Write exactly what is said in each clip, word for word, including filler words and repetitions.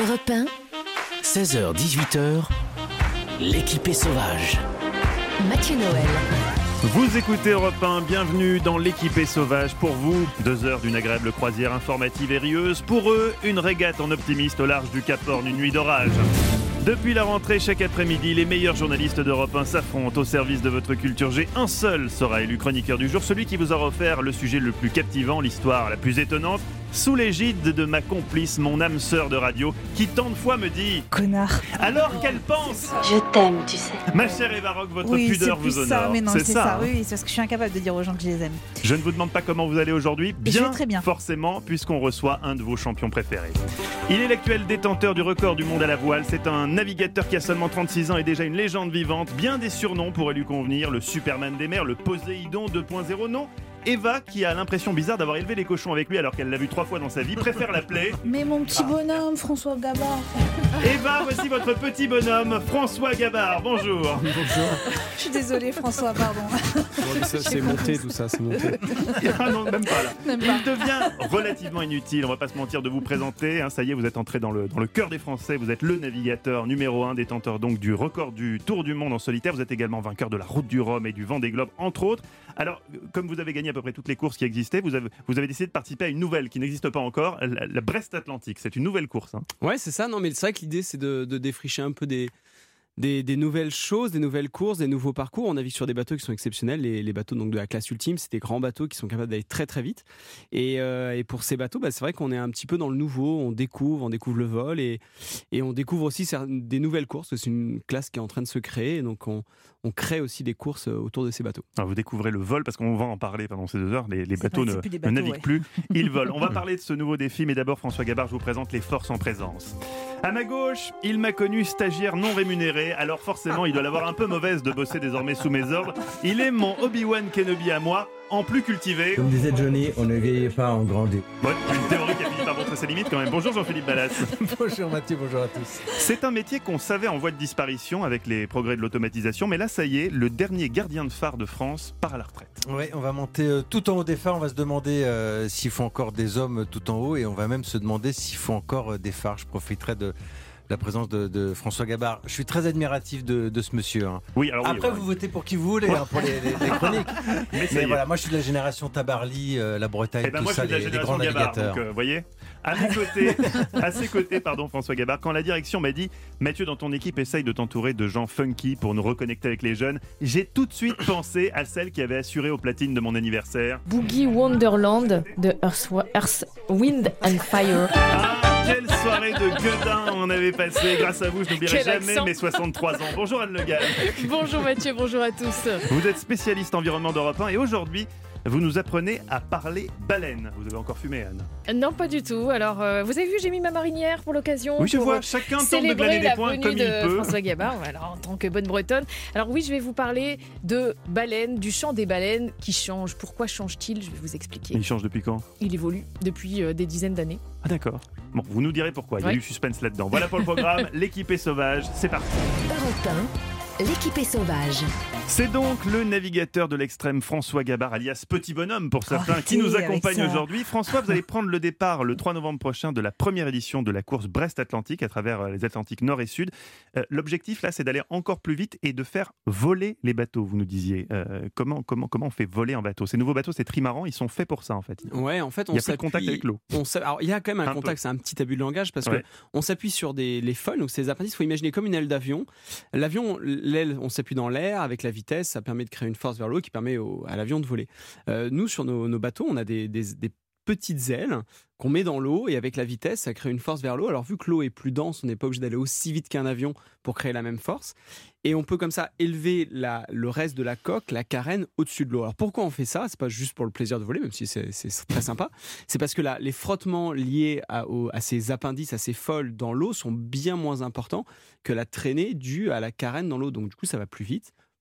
Europe un, seize heures dix-huit heures, l'équipée sauvage. Mathieu Noël. Vous écoutez Europe un, bienvenue dans l'équipée sauvage. Pour vous, deux heures d'une agréable croisière informative et rieuse. Pour eux, une régate en optimiste au large du Cap Horn, une nuit d'orage. Depuis la rentrée, chaque après-midi, les meilleurs journalistes d'Europe un s'affrontent au service de votre culture G. Un seul sera élu chroniqueur du jour, celui qui vous aura offert le sujet le plus captivant, l'histoire la plus étonnante, sous l'égide de ma complice, mon âme sœur de radio, qui tant de fois me dit « Connard !» Alors qu'elle pense. Je t'aime, tu sais. Ma chère Eva Rock, votre oui, pudeur c'est plus vous honore. Ça, mais non, c'est, c'est ça, ça. hein. Oui, c'est parce que je suis incapable de dire aux gens que je les aime. Je ne vous demande pas comment vous allez aujourd'hui. Bien, je vais très bien. Forcément, puisqu'on reçoit un de vos champions préférés. Il est l'actuel détenteur du record du monde à la voile. C'est un navigateur qui a seulement trente-six ans et déjà une légende vivante. Bien des surnoms pourraient lui convenir. Le Superman des mers, le Poséidon deux point zéro. Non, Eva, qui a l'impression bizarre d'avoir élevé les cochons avec lui alors qu'elle l'a vu trois fois dans sa vie, préfère l'appeler. Mais mon petit bonhomme, François Gabard. Eva, voici votre petit bonhomme, François Gabard. Bonjour. Bonjour. Je suis désolée, François, pardon. Bon, ça, c'est monté tout ça, c'est monté. Ah non, même pas là. Même pas. Il devient relativement inutile, on va pas se mentir, de vous présenter. Hein, ça y est, vous êtes entré dans le, dans le cœur des Français. Vous êtes le navigateur numéro un, détenteur donc du record du Tour du Monde en solitaire. Vous êtes également vainqueur de la Route du Rhum et du Vendée Globe, entre autres. Alors, comme vous avez gagné à peu près toutes les courses qui existaient, vous avez, vous avez décidé de participer à une nouvelle qui n'existe pas encore, la, la Brest Atlantique. C'est une nouvelle course. Hein. Ouais, c'est ça. Non, mais c'est vrai que l'idée, c'est de, de défricher un peu des, des, des nouvelles choses, des nouvelles courses, des nouveaux parcours. On navigue sur des bateaux qui sont exceptionnels. Les, les bateaux donc, de la classe ultime, c'est des grands bateaux qui sont capables d'aller très très vite. Et, euh, et pour ces bateaux, bah, c'est vrai qu'on est un petit peu dans le nouveau. On découvre, on découvre le vol et, et on découvre aussi des nouvelles courses. C'est une classe qui est en train de se créer. Donc on, on crée aussi des courses autour de ces bateaux. Alors vous découvrez le vol parce qu'on va en parler pendant ces deux heures. Les, les bateaux, pas, ne, bateaux ne naviguent ouais. plus, ils volent. On va parler de ce nouveau défi, mais d'abord François Gabard, je vous présente les forces en présence. À ma gauche, il m'a connu stagiaire non rémunéré, alors forcément il doit l'avoir un peu mauvaise de bosser désormais sous mes ordres. Il est mon Obi-Wan Kenobi à moi, en plus cultivé. Comme disait Johnny, on ne vieillit pas, on grandit. Bon, une théorie qui a fini par montrer ses limites quand même. Bonjour Jean-Philippe Ballas. Bonjour Mathieu, bonjour à tous. C'est un métier qu'on savait en voie de disparition avec les progrès de l'automatisation, mais là ça y est, le dernier gardien de phare de France part à la retraite. Oui, on va monter euh, tout en haut des phares, on va se demander euh, s'il faut encore des hommes tout en haut et on va même se demander s'il faut encore euh, des phares. Je profiterai de la présence de, de François Gabard. Je suis très admiratif de, de ce monsieur. Hein. Oui, alors oui, Après, ouais. vous votez pour qui vous voulez, hein, pour les, les, les chroniques. Mais, Mais voilà, moi je suis de la génération Tabarly, euh, la Bretagne, Eh ben tout moi, ça, je suis de la les, les génération grands Gabard, navigateurs. donc, euh, voyez, à mes côtés, à ses côtés, pardon, François Gabard, quand la direction m'a dit « Mathieu, dans ton équipe, essaye de t'entourer de gens funky pour nous reconnecter avec les jeunes », j'ai tout de suite pensé à celle qui avait assuré au platine de mon anniversaire. Boogie Wonderland de Earth, Earth, Wind and Fire. Ah, quelle soirée de gueudin on avait passé. Grâce à vous, je n'oublierai Quel jamais accent. mes soixante-trois ans. Bonjour Anne Le Gall. Bonjour Mathieu, bonjour à tous. Vous êtes spécialiste environnement d'Europe un et aujourd'hui, vous nous apprenez à parler baleine. Vous avez encore fumé, Anne? Non, pas du tout. Alors, euh, vous avez vu, j'ai mis ma marinière pour l'occasion. Oui, je pour, vois. euh, Chacun tente de célébrer glaner des la points venue comme il de peut. François Gabard, alors, en tant que bonne bretonne. Alors oui, je vais vous parler de baleines, du chant des baleines qui change. Pourquoi change-t-il? Je vais vous expliquer. Il change depuis quand? Il évolue depuis euh, des dizaines d'années. Ah d'accord. Bon, vous nous direz pourquoi. Il y a Ouais. du suspense là-dedans. Voilà pour le programme. L'équipée sauvage, c'est parti. Europe un, l'équipée sauvage. C'est donc le navigateur de l'extrême François Gabard, alias Petit Bonhomme pour certains, Arrêtez qui nous avec accompagne ça. aujourd'hui. François, vous allez prendre le départ le trois novembre prochain de la première édition de la course Brest-Atlantique à travers euh, les Atlantiques Nord et Sud. Euh, l'objectif là, c'est d'aller encore plus vite et de faire voler les bateaux, vous nous disiez. Euh, comment, comment, comment on fait voler un bateau? Ces nouveaux bateaux, c'est trimaran, ils sont faits pour ça en fait. Ouais, en fait, on Il y a plus de s'appuie- contact avec l'eau. on s'a- Alors, il y a quand même un, Un contact, peu. c'est un petit abus de langage parce Ouais. qu'on s'appuie sur des, les foils, donc c'est des appendices. Il faut imaginer comme une aile d'avion. L'avion, l'aile, on s'appuie dans l'air avec la vitesse, ça permet de créer une force vers le haut qui permet au- à l'avion de voler. Euh, nous, sur nos, nos bateaux, on a des, des- des petites ailes qu'on met dans l'eau et avec la vitesse, ça crée une force vers l'eau. Alors, vu que l'eau est plus dense, on n'est pas obligé d'aller aussi vite qu'un avion pour créer la même force. Et on peut comme ça élever la, le reste de la coque, la carène, au-dessus de l'eau. Alors, pourquoi on fait ça? C'est pas juste pour le plaisir de voler, même si c'est, c'est très sympa. C'est parce que là, les frottements liés à, au- à ces appendices, à ces foils dans l'eau sont bien moins importants que la traînée due à la carène dans l'eau. Donc, du coup, ça va plus vite.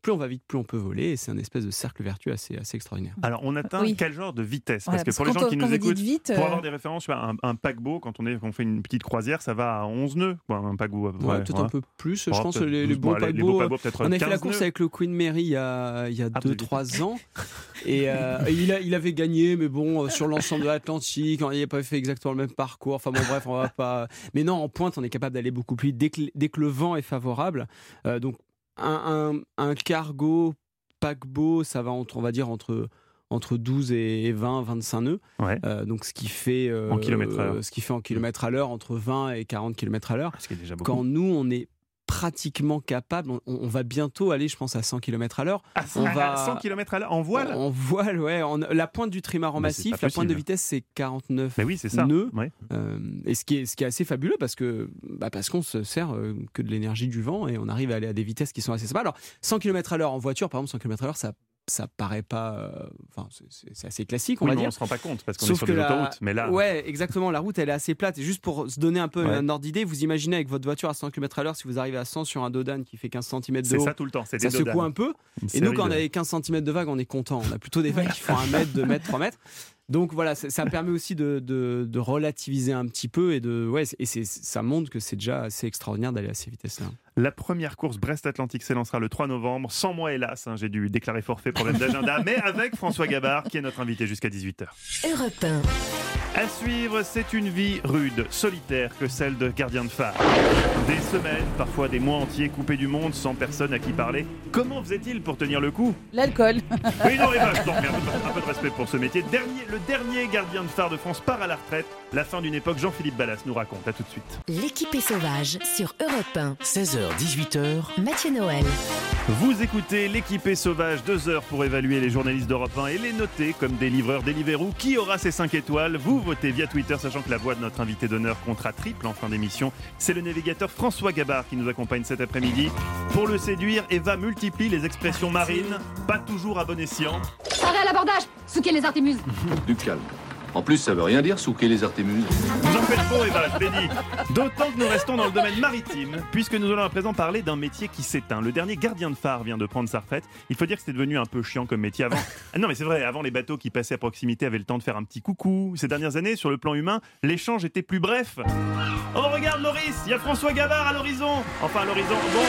plus on va vite, plus on peut voler. Et c'est un espèce de cercle vertueux assez, assez extraordinaire. Alors, on atteint Oui. quel genre de vitesse? Voilà, Parce que parce pour les quand gens on- qui quand nous vous dites écoutent, vite, pour euh, avoir des références, tu vois, un, un paquebot, quand on, est, quand on fait une petite croisière, ça va à onze nœuds. Quoi, un paquebot. Ouais, ouais, peut-être ouais. un peu plus. Oh, je pense que peut-être les, les douze, bons bon, allez, les beaux paquebots. paquebots, peut-être On a fait la quinze course nœuds. avec le Queen Mary il y a, il y a Ah, vous deux avez trois ans. Et, euh, et il, a, il avait gagné, mais bon, euh, sur l'ensemble de l'Atlantique, il n'a pas fait exactement le même parcours. Enfin bon, bref, on va pas. Mais non, en pointe, on est capable d'aller beaucoup plus vite dès que, dès que le vent est favorable. Euh, donc, un, un, un cargo, paquebot, ça va entre, on va dire, entre. entre douze et vingt, vingt-cinq nœuds. Ouais. Euh, donc ce qui fait euh, En kilomètres à l'heure. euh, ce qui fait en kilomètres à l'heure entre vingt et quarante kilomètres à l'heure. Ce qui est déjà beaucoup. Quand nous on est pratiquement capable, on, on va bientôt aller, je pense, à cent kilomètres à l'heure. À on à va- cent kilomètres à l'heure en voile. En voile, ouais. En- la pointe du trimaran Mais c'est massif, pas la pointe de possible. vitesse, c'est quarante-neuf Mais oui, c'est ça. nœuds. Ouais. Euh, et ce qui, est, ce qui est assez fabuleux parce que bah parce qu'on se sert euh, que de l'énergie du vent et on arrive à aller à des vitesses qui sont assez sympas. Alors, cent kilomètres à l'heure en voiture, par exemple, cent kilomètres à l'heure, ça ça paraît pas. euh, Enfin, c'est- c'est c'est assez classique, on Oui, va mais dire. on se rend pas compte parce qu'on est Sauf sur que des la- autoroutes. Mais là, Ouais, exactement. La route, elle est assez plate. Et juste pour se donner un peu Ouais. un ordre d'idée, vous imaginez avec votre voiture à cent kilomètres à l'heure, si vous arrivez à cent sur un dodan qui fait quinze centimètres de c'est haut, ça tout le temps. C'est ça des secoue dodanes. un peu. Une Et série nous, quand on de- avait quinze centimètres de vague, on est content. On a plutôt des vagues qui font un mètre, deux mètres, trois mètres. Donc voilà, ça, ça permet aussi de, de, de relativiser un petit peu et, de, ouais, et c'est, ça montre que c'est déjà assez extraordinaire d'aller à ces vitesses-là. La première course Brest-Atlantique s'élancera le trois novembre. Sans moi, hélas, hein, j'ai dû déclarer forfait, problème d'agenda, mais avec François Gabard, qui est notre invité jusqu'à dix-huit heures. Europe un. À suivre, c'est une vie rude, solitaire que celle de gardien de phare. Des semaines, parfois des mois entiers coupés du monde, sans personne à qui parler. Comment faisait-il pour tenir le coup? L'alcool. Oui, non, Eva, non, mais un peu, un peu de respect pour ce métier. Dernier, le dernier gardien de phare de France part à la retraite. La fin d'une époque, Jean-Philippe Ballas nous raconte. À tout de suite. L'équipée sauvage sur Europe un. seize heures dix-huit heures, Mathieu Noël. Vous écoutez l'équipée sauvage, deux heures pour évaluer les journalistes d'Europe un et les noter comme des livreurs Deliveroo. Qui aura ses cinq étoiles? Vous votez via Twitter, sachant que la voix de notre invité d'honneur comptera triple en fin d'émission. C'est le navigateur François Gabard qui nous accompagne cet après-midi. Pour le séduire, Eva multiplie les expressions marines, pas toujours à bon escient. Arrêt à l'abordage. Souquez les artémuses. Du calme. En plus, ça veut rien dire, souquer les artémuses. Vous en faites trop, Eva, je l'ai dit. D'autant que nous restons dans le domaine maritime, puisque nous allons à présent parler d'un métier qui s'éteint. Le dernier gardien de phare vient de prendre sa retraite. Il faut dire que c'était devenu un peu chiant comme métier avant. Ah non, mais c'est vrai, avant les bateaux qui passaient à proximité avaient le temps de faire un petit coucou. Ces dernières années, sur le plan humain, l'échange était plus bref. Oh, regarde Maurice, il y a François Gabard à l'horizon. Enfin, à l'horizon, bon.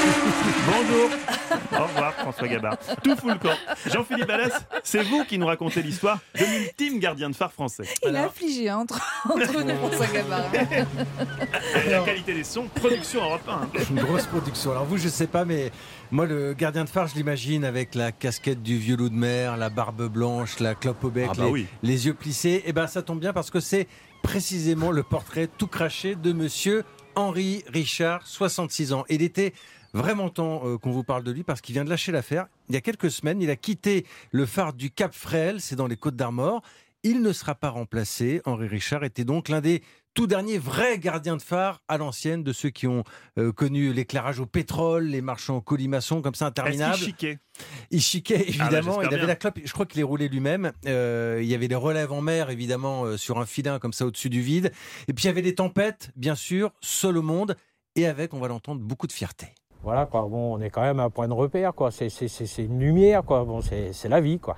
Bonjour. Au revoir, François Gabard. Tout fout le camp. Jean-Philippe Ballas, c'est vous qui nous racontez l'histoire de l'ultime gardien de phare français. Il a affligé hein, entre, entre nous, François Gabard. Et la qualité des sons, production Europe un. Une grosse production. Alors vous, je sais pas, mais moi, le gardien de phare, je l'imagine avec la casquette du vieux loup de mer, la barbe blanche, la clope au bec, Ah bah les, oui. les yeux plissés. Et ben, ça tombe bien parce que c'est précisément le portrait tout craché de monsieur Henri Richard, soixante-six ans. Et il était vraiment temps euh, qu'on vous parle de lui parce qu'il vient de lâcher l'affaire. Il y a quelques semaines, il a quitté le phare du Cap Fréhel, c'est dans les Côtes d'Armor. Il ne sera pas remplacé. Henri Richard était donc l'un des tout derniers vrais gardiens de phare à l'ancienne, de ceux qui ont euh, connu l'éclairage au pétrole, les marchands au colimaçon, comme ça, interminables. Est-ce qu'il chiquait? Il chiquait, évidemment. Ah bah, j'espère il avait bien. la clope. Je crois qu'il les roulait lui-même. Euh, il y avait des relèves en mer, évidemment, euh, sur un filin comme ça au-dessus du vide. Et puis il y avait des tempêtes, bien sûr, seul au monde. Et avec, on va l'entendre, beaucoup de fierté. Voilà, quoi. Bon, on est quand même un point de repère, quoi. C'est, c'est, c'est, c'est une lumière, quoi. Bon, c'est, c'est la vie, quoi.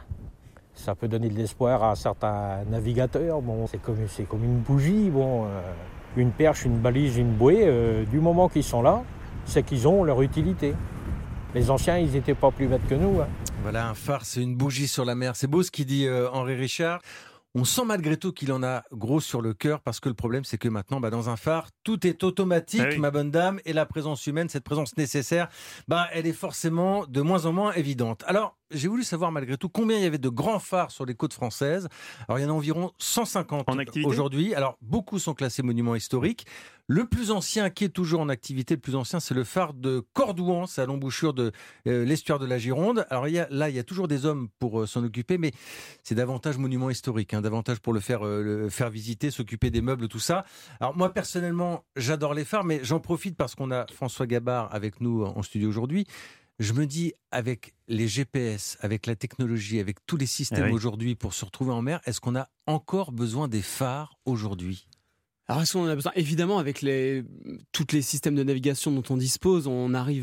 Ça peut donner de l'espoir à certains navigateurs. Bon, c'est comme, c'est comme une bougie. Bon, euh, une perche, une balise, une bouée. Euh, du moment qu'ils sont là, c'est qu'ils ont leur utilité. Les anciens, ils n'étaient pas plus bêtes que nous. Hein. Voilà, un phare, c'est une bougie sur la mer. C'est beau ce qu'il dit euh, Henri Richard. On sent malgré tout qu'il en a gros sur le cœur parce que le problème, c'est que maintenant, bah, dans un phare, tout est automatique, Ah oui. ma bonne dame, et la présence humaine, cette présence nécessaire, bah, elle est forcément de moins en moins évidente. Alors, j'ai voulu savoir malgré tout combien il y avait de grands phares sur les côtes françaises. Alors, il y en a environ cent cinquante En activité aujourd'hui. Alors, beaucoup sont classés monuments historiques. Le plus ancien qui est toujours en activité, le plus ancien, c'est le phare de Cordouan, c'est à l'embouchure de euh, l'estuaire de la Gironde. Alors il y a, là, il y a toujours des hommes pour euh, s'en occuper, mais c'est davantage monument historique, hein, davantage pour le faire, euh, le faire visiter, s'occuper des meubles, tout ça. Alors moi, personnellement, j'adore les phares, mais j'en profite parce qu'on a François Gabard avec nous en studio aujourd'hui. Je me dis, avec les G P S, avec la technologie, avec tous les systèmes Eh oui. aujourd'hui pour se retrouver en mer, est-ce qu'on a encore besoin des phares aujourd'hui ? Alors, est-ce qu'on en a besoin? Évidemment, avec les, tous les systèmes de navigation dont on dispose, on arrive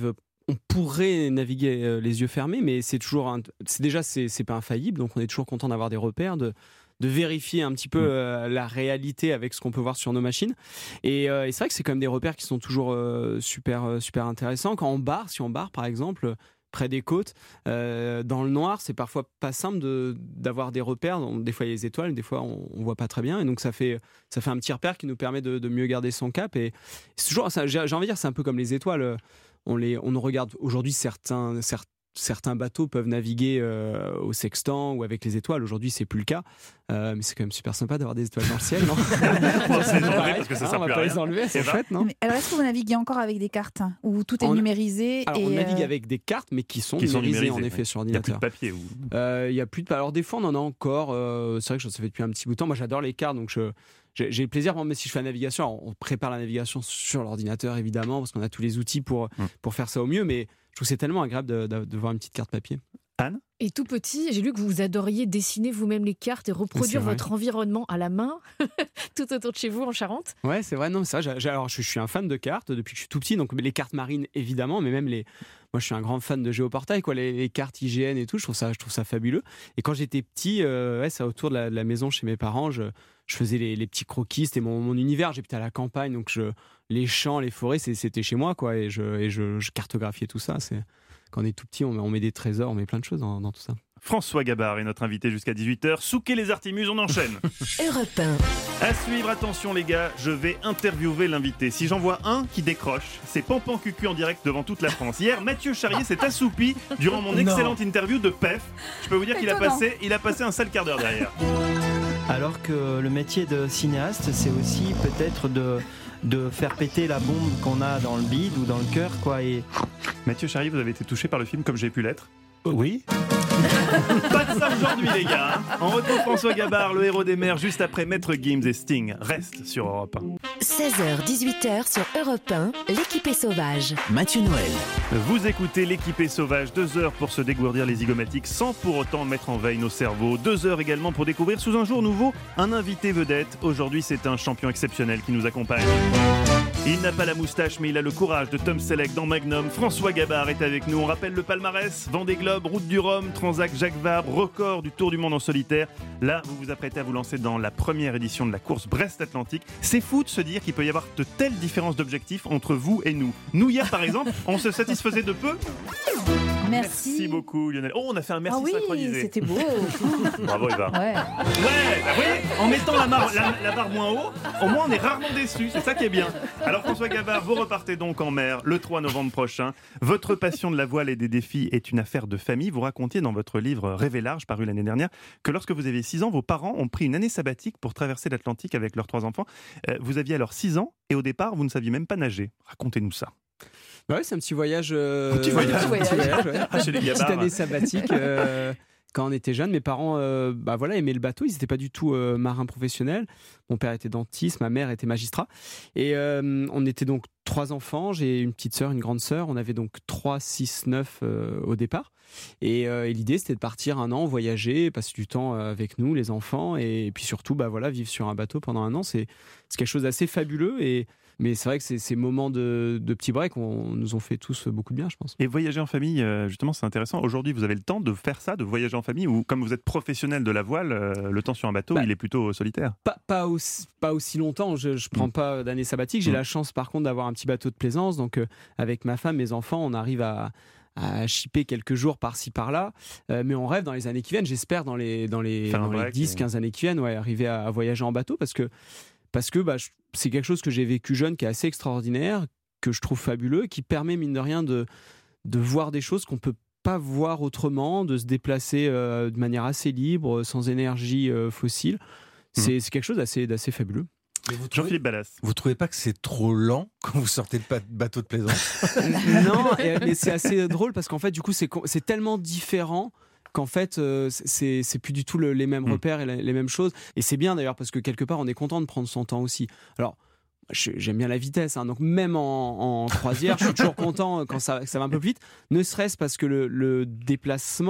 on pourrait naviguer euh, les yeux fermés, mais c'est toujours, un, c'est déjà c'est, c'est pas infaillible, donc on est toujours content d'avoir des repères, de de vérifier un petit peu euh, la réalité avec ce qu'on peut voir sur nos machines. Et, euh, et c'est vrai que c'est quand même des repères qui sont toujours euh, super, euh, super intéressants. Quand on barre, si on barre par exemple près des côtes, euh, dans le noir, c'est parfois pas simple de, d'avoir des repères. Donc, des fois il y a les étoiles, des fois on, on voit pas très bien. Et donc ça fait, ça fait un petit repère qui nous permet de, de mieux garder son cap. Et c'est toujours, ça, j'ai, j'ai envie de dire, c'est un peu comme les étoiles. On, les, on regarde aujourd'hui certains, certains Certains bateaux peuvent naviguer euh, au sextant ou avec les étoiles. Aujourd'hui, c'est plus le cas. Euh, mais c'est quand même super sympa d'avoir des étoiles dans le ciel, non? Bon, c'est pareil, parce que ça ah, sert on plus va à pas rien. les enlever, c'est Eh ben. chouette, non? Mais alors, est-ce que vous naviguez encore avec des cartes où tout est On- numérisé Alors, et on navigue euh, avec des cartes, mais qui sont, Qui sont numérisées, numérisées, en effet oui. sur Il n'y a plus de ordinateur. papier. Ou... Euh, Il y a plus de. Alors des fois, on en a encore. euh, c'est vrai que ça fait depuis un petit bout de temps. Moi, j'adore les cartes, donc je, j'ai, j'ai le plaisir. Même si je fais la navigation, alors, on prépare la navigation sur l'ordinateur évidemment, parce qu'on a tous les outils pour Mm. pour faire ça au mieux. Mais je trouve que c'est tellement agréable de, de, de voir une petite carte papier. Anne? Et tout petit, j'ai lu que vous adoriez dessiner vous-même les cartes et C'est reproduire vrai. votre environnement à la main, tout autour de chez vous en Charente. Ouais, c'est vrai. Non, c'est vrai. j'ai- j'ai- alors, je, je suis un fan de cartes depuis que je suis tout petit. Donc, les cartes marines, évidemment, mais même les. Moi, je suis un grand fan de géoportail, quoi. Les, les cartes I G N et tout. Je trouve ça, je trouve ça fabuleux. Et quand j'étais petit, euh, ouais, c'est autour de la, de la maison chez mes parents. Je, je faisais les, les petits croquis. C'était mon, mon univers. J'habitais à la campagne, donc je, les champs, les forêts, c'est- c'était chez moi, quoi. Et je, et je, je cartographiais tout ça. C'est quand on est tout petit, on met, on met des trésors, on met plein de choses dans, dans tout ça. François Gabard est notre invité jusqu'à dix-huit heures. Souquez les Artémuses, on enchaîne. Europe un. À suivre, attention les gars, je vais interviewer l'invité. Si j'en vois un qui décroche, c'est Pampan Cucu en direct devant toute la France. Hier, Mathieu Charrier s'est assoupi durant mon excellente interview de P E F. Je peux vous dire qu'il a Étonnant. passé, il a passé un sale quart d'heure derrière. Alors que le métier de cinéaste, c'est aussi peut-être de, de faire péter la bombe qu'on a dans le bide ou dans le cœur, quoi. Et... Mathieu Charrier, vous avez été touché par le film Comme j'ai pu l'être? Oui. Pas de ça aujourd'hui les gars, hein. On retrouve François Gabard, le héros des mers, juste après Maître Gims et Sting. Reste sur Europe un. seize heures dix-huit heures sur Europe un, l'équipée sauvage. Mathieu Noël. Vous écoutez l'équipée sauvage, deux heures pour se dégourdir les zygomatiques sans pour autant mettre en veille nos cerveaux. Deux heures également pour découvrir sous un jour nouveau un invité vedette. Aujourd'hui, c'est un champion exceptionnel qui nous accompagne. Il n'a pas la moustache, mais il a le courage de Tom Selleck dans Magnum. François Gabard est avec nous. On rappelle le palmarès: Vendée Globe, Route du Rhum, Transac, Jacques Vabre, record du Tour du Monde en solitaire. Là, vous vous apprêtez à vous lancer dans la première édition de la course Brest-Atlantique. C'est fou de se dire qu'il peut y avoir de telles différences d'objectifs entre vous et nous. Nous, hier, par exemple, on se satisfaisait de peu. Merci. Merci beaucoup, Lionel. Oh, on a fait un merci Ah oui, synchronisé. c'était beau. Bravo, Eva. Ouais. Ouais, bah, vous voyez, en mettant la, mar- la, la barre moins haut, au moins on est rarement déçus, c'est ça qui est bien. Alors François Gabard, vous repartez donc en mer le trois novembre prochain. Votre passion de la voile et des défis est une affaire de famille. Vous racontiez dans votre livre Rêver large, paru l'année dernière, que lorsque vous aviez six ans, vos parents ont pris une année sabbatique pour traverser l'Atlantique avec leurs trois enfants. Euh, vous aviez alors six ans et au départ, vous ne saviez même pas nager. Racontez-nous ça. Bah ouais, c'est un petit voyage. euh, Un petit voyage. un petit voyage, ouais. Ah, chez les Petite Gabards. année sabbatique. euh, Quand on était jeunes, mes parents euh, bah voilà, aimaient le bateau. Ils n'étaient pas du tout euh, marins professionnels. Mon père était dentiste, ma mère était magistrat. Et euh, on était donc trois enfants. J'ai une petite sœur, une grande sœur. On avait donc trois, six, neuf euh, au départ. Et, euh, et l'idée, c'était de partir un an, voyager, passer du temps euh, avec nous, les enfants. Et, et puis surtout, bah voilà, vivre sur un bateau pendant un an. C'est, c'est quelque chose d'assez fabuleux. Et, mais c'est vrai que ces, ces moments de, de petits breaks on, nous ont fait tous beaucoup de bien, je pense. Et voyager en famille, euh, justement, c'est intéressant. Aujourd'hui, vous avez le temps de faire ça, de voyager en famille, ou comme vous êtes professionnel de la voile, euh, le temps sur un bateau, Bah, il est plutôt solitaire. Pas, pas, aussi, pas aussi longtemps, je ne prends pas d'année sabbatique. J'ai Mm. la chance par contre d'avoir un petit bateau de plaisance. Donc euh, avec ma femme, mes enfants, on arrive à, à chipper quelques jours par-ci par-là. Euh, mais on rêve dans les années qui viennent, j'espère dans les, dans les, Faire un dans les break, dix, quinze années qui viennent, ouais, arriver à, à voyager en bateau parce que, parce que bah, je- c'est quelque chose que j'ai vécu jeune qui est assez extraordinaire, que je trouve fabuleux, qui permet mine de rien de, de voir des choses qu'on peut pas voir autrement, de se déplacer euh, de manière assez libre, sans énergie euh, fossile. C'est, c'est quelque chose d'assez, d'assez fabuleux. Mais vous trouvez, Jean-Philippe Ballas. vous trouvez pas que c'est trop lent quand vous sortez de pa- bateau de plaisance? Non, et- mais c'est assez drôle parce qu'en fait, du coup, c'est, co- c'est tellement différent qu'en fait, euh, c'est, c'est plus du tout le- les mêmes Mm. repères et la- les mêmes choses. Et c'est bien d'ailleurs parce que quelque part, on est content de prendre son temps aussi. Alors, je- j'aime bien la vitesse, hein, donc même en, en croisière, je suis toujours content quand ça, ça va un peu plus vite, ne serait-ce parce que le, le déplacement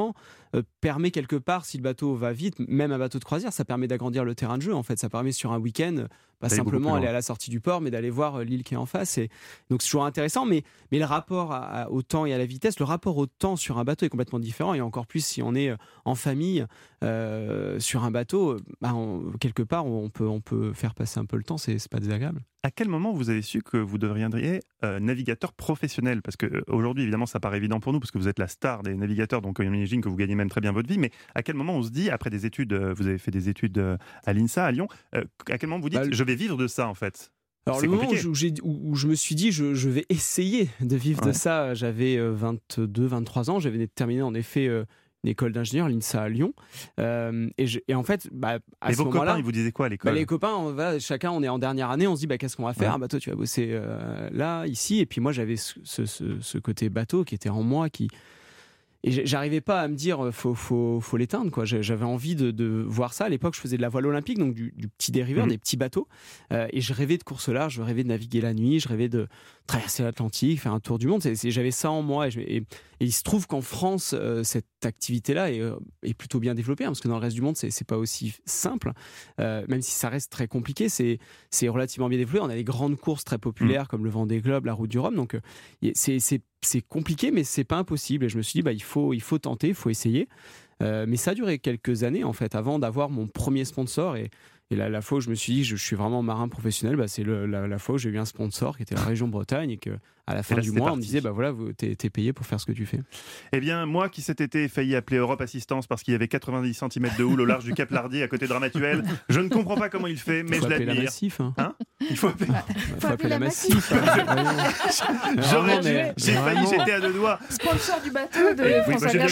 euh, permet quelque part, si le bateau va vite, même un bateau de croisière, ça permet d'agrandir le terrain de jeu. En fait, ça permet sur un week-end, pas simplement aller à la sortie du port, mais d'aller voir l'île qui est en face. Et donc c'est toujours intéressant, mais, mais le rapport à, à, au temps et à la vitesse, le rapport au temps sur un bateau est complètement différent, et encore plus si on est en famille euh, sur un bateau, bah on, quelque part on peut, on peut faire passer un peu le temps, c'est, c'est pas désagréable. À quel moment vous avez su que vous deviendriez euh, navigateur professionnel ? Parce qu'aujourd'hui, évidemment, ça paraît évident pour nous, parce que vous êtes la star des navigateurs, donc on imagine que vous gagnez même très bien votre vie, mais à quel moment on se dit, après des études, euh, vous avez fait des études euh, à l'INSA, à Lyon, euh, à quel moment vous dites, bah, je vais vivre de ça en fait ? Alors, le moment où, j'ai, où, où je me suis dit, je, je vais essayer de vivre ouais. de ça, j'avais vingt-deux, vingt-trois ans, j'avais terminé en effet euh, une école d'ingénieur, l'INSA à Lyon. Euh, et, je, et en fait, bah, à et ce vos moment-là, copains, ils vous disaient quoi à l'école ? bah, Les copains, on va, chacun, on est en dernière année, on se dit, bah, qu'est-ce qu'on va faire ? ouais. Bah, toi, tu vas bosser euh, là, ici. Et puis moi, j'avais ce, ce, ce, ce côté bateau qui était en moi, qui... Et j'arrivais pas à me dire faut faut faut l'éteindre quoi. J'avais envie de, de voir ça. À l'époque, je faisais de la voile olympique, donc du, du petit dériveur, mmh. des petits bateaux. Euh, et je rêvais de course large, je rêvais de naviguer la nuit, je rêvais de traverser l'Atlantique, faire un tour du monde. C'est, c'est, j'avais ça en moi. Et, je, et, et il se trouve qu'en France, euh, cette activité-là est, euh, est plutôt bien développée, hein, parce que dans le reste du monde, c'est c'est pas aussi simple. Euh, même si ça reste très compliqué, c'est c'est relativement bien développé. On a des grandes courses très populaires mmh. comme le Vendée Globe, la Route du Rhum. Donc euh, c'est c'est c'est compliqué, mais c'est pas impossible. Et je me suis dit, bah, il faut, il faut tenter, il faut essayer. Euh, mais ça a duré quelques années, en fait, avant d'avoir mon premier sponsor. Et, et la, la fois où je me suis dit, je, je suis vraiment marin professionnel, bah, c'est le, la, la fois où j'ai eu un sponsor qui était la région Bretagne, et que à la fin là, du mois, parti. On me disait, bah voilà, t'es, t'es payé pour faire ce que tu fais. Eh bien, moi qui cet été ai failli appeler Europe Assistance parce qu'il y avait quatre-vingt-dix centimètres de houle au large du Cap Lardier à côté de Ramatuelle, je ne comprends pas comment il fait, mais il faut je l'admire. La Massif, hein. Hein il faut appeler, ah, il faut appeler la Massif. J'aurais dû, j'ai failli, j'étais à deux doigts. Sponsor du bateau de oui, François Gabard.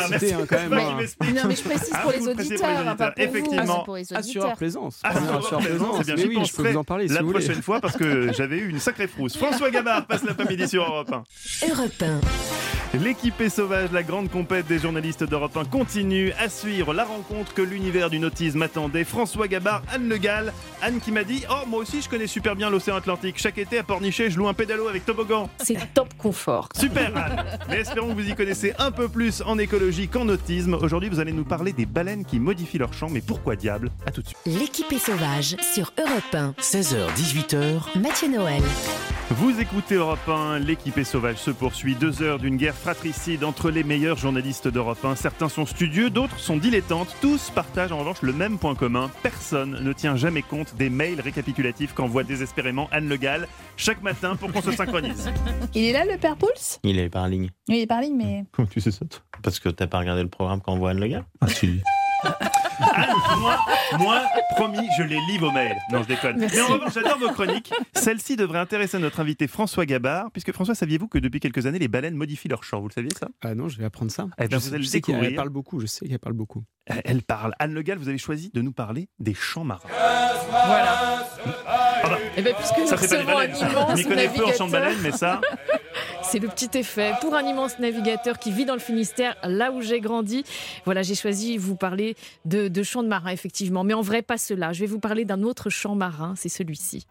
Non, mais je précise pour les auditeurs, pas pour effectivement. Pour les auditeurs. Assureur plaisance. Assureur plaisance, c'est bien. J'y penserai la prochaine fois parce que j'avais eu une sacrée frousse. François Gabard passe l'après-midi sur Europe un. Europe un. L'équipée sauvage, la grande compète des journalistes d'Europe un continue à suivre la rencontre que l'univers du nautisme attendait. François Gabard, Anne Le Gall. Anne qui m'a dit « Oh, moi aussi je connais super bien l'océan Atlantique. Chaque été à Pornichet, je loue un pédalo avec toboggan. » C'est top confort. Super Anne. Mais espérons que vous y connaissez un peu plus en écologie qu'en nautisme. Aujourd'hui, vous allez nous parler des baleines qui modifient leur chant. Mais pourquoi diable ? À tout de suite. L'équipée sauvage sur Europe un. seize heures dix-huit heures. Mathieu Noël. Vous écoutez Europe un, l'équipée sauvage se poursuit. Deux heures d'une guerre fratricide entre les meilleurs journalistes d'Europe un. Certains sont studieux, d'autres sont dilettantes. Tous partagent en revanche le même point commun. Personne ne tient jamais compte des mails récapitulatifs qu'envoie désespérément Anne Le Gall chaque matin pour qu'on se synchronise. Il est là le père Pouls ? Il est par ligne. Oui, il est par ligne, mais... Comment tu sais ça, toi ? Parce que t'as pas regardé le programme qu'envoie Anne Le Gall ? Ah si. Anne, moi, moi, promis, je les lis vos mails. Non, je déconne. Merci. Mais en revanche, j'adore vos chroniques. Celle-ci devrait intéresser notre invité François Gabard, puisque François, saviez-vous que depuis quelques années, les baleines modifient leur chant ? Vous le saviez ça ? Ah non, je vais apprendre ça. Eh ben, je vous allez je le sais découvrir. Elle parle beaucoup, je sais qu'elle parle beaucoup. Elle, elle parle. Anne Le Gall, vous avez choisi de nous parler des chants marins. Voilà. Ah bah, et ben, puisque nous ça, c'est pas des baleines, ça. Je m'y connais peu en chant de baleine, mais ça... C'est le petit effet. Pour un immense navigateur qui vit dans le Finistère, là où j'ai grandi, voilà, j'ai choisi de vous parler de, de chants de marins, effectivement. Mais en vrai, pas cela. Je vais vous parler d'un autre chant marin, c'est celui-ci.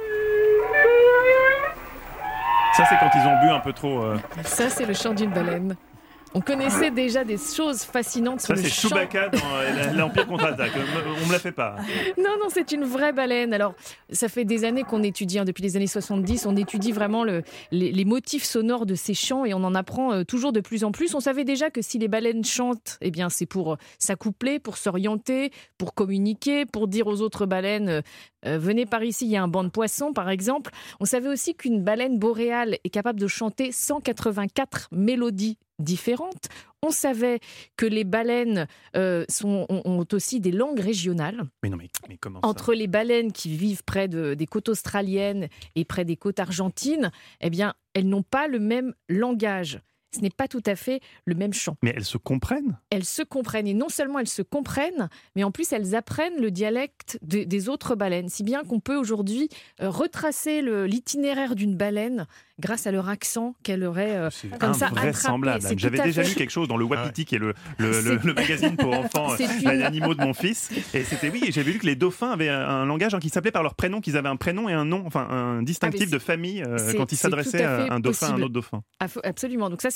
Ça, c'est quand ils ont bu un peu trop... Euh... Ça, c'est le chant d'une baleine. On connaissait déjà des choses fascinantes sur ça, le chant. Ça, c'est Chewbacca dans l'Empire contre-attaque. On me la fait pas. Non, non, c'est une vraie baleine. Alors, ça fait des années qu'on étudie, hein, depuis les années soixante-dix, on étudie vraiment le, les, les motifs sonores de ces chants et on en apprend euh, toujours de plus en plus. On savait déjà que si les baleines chantent, eh bien, c'est pour s'accoupler, pour s'orienter, pour communiquer, pour dire aux autres baleines euh, « Venez par ici, il y a un banc de poissons », par exemple. On savait aussi qu'une baleine boréale est capable de chanter cent quatre-vingt-quatre mélodies différentes. On savait que les baleines euh, sont, ont, ont aussi des langues régionales. Mais non, mais, mais comment ça ? Entre les baleines qui vivent près de, des côtes australiennes et près des côtes argentines, eh bien, elles n'ont pas le même langage. Ce n'est pas tout à fait le même chant. Mais elles se comprennent ? Elles se comprennent. Et non seulement elles se comprennent, mais en plus elles apprennent le dialecte de, des autres baleines. Si bien qu'on peut aujourd'hui euh, retracer le, l'itinéraire d'une baleine grâce à leur accent qu'elle aurait euh, comme ça attrapé. J'avais déjà fait... lu quelque chose dans le Wapiti, qui est le, le, le, le magazine pour enfants une... animaux de mon fils. Et c'était, oui, j'avais lu que les dauphins avaient un langage hein, qui s'appelait par leur prénom, qu'ils avaient un prénom et un nom, enfin un distinctif ah, de famille euh, quand ils s'adressaient à un dauphin possible. à un autre dauphin. Absolument. Donc ça, c'est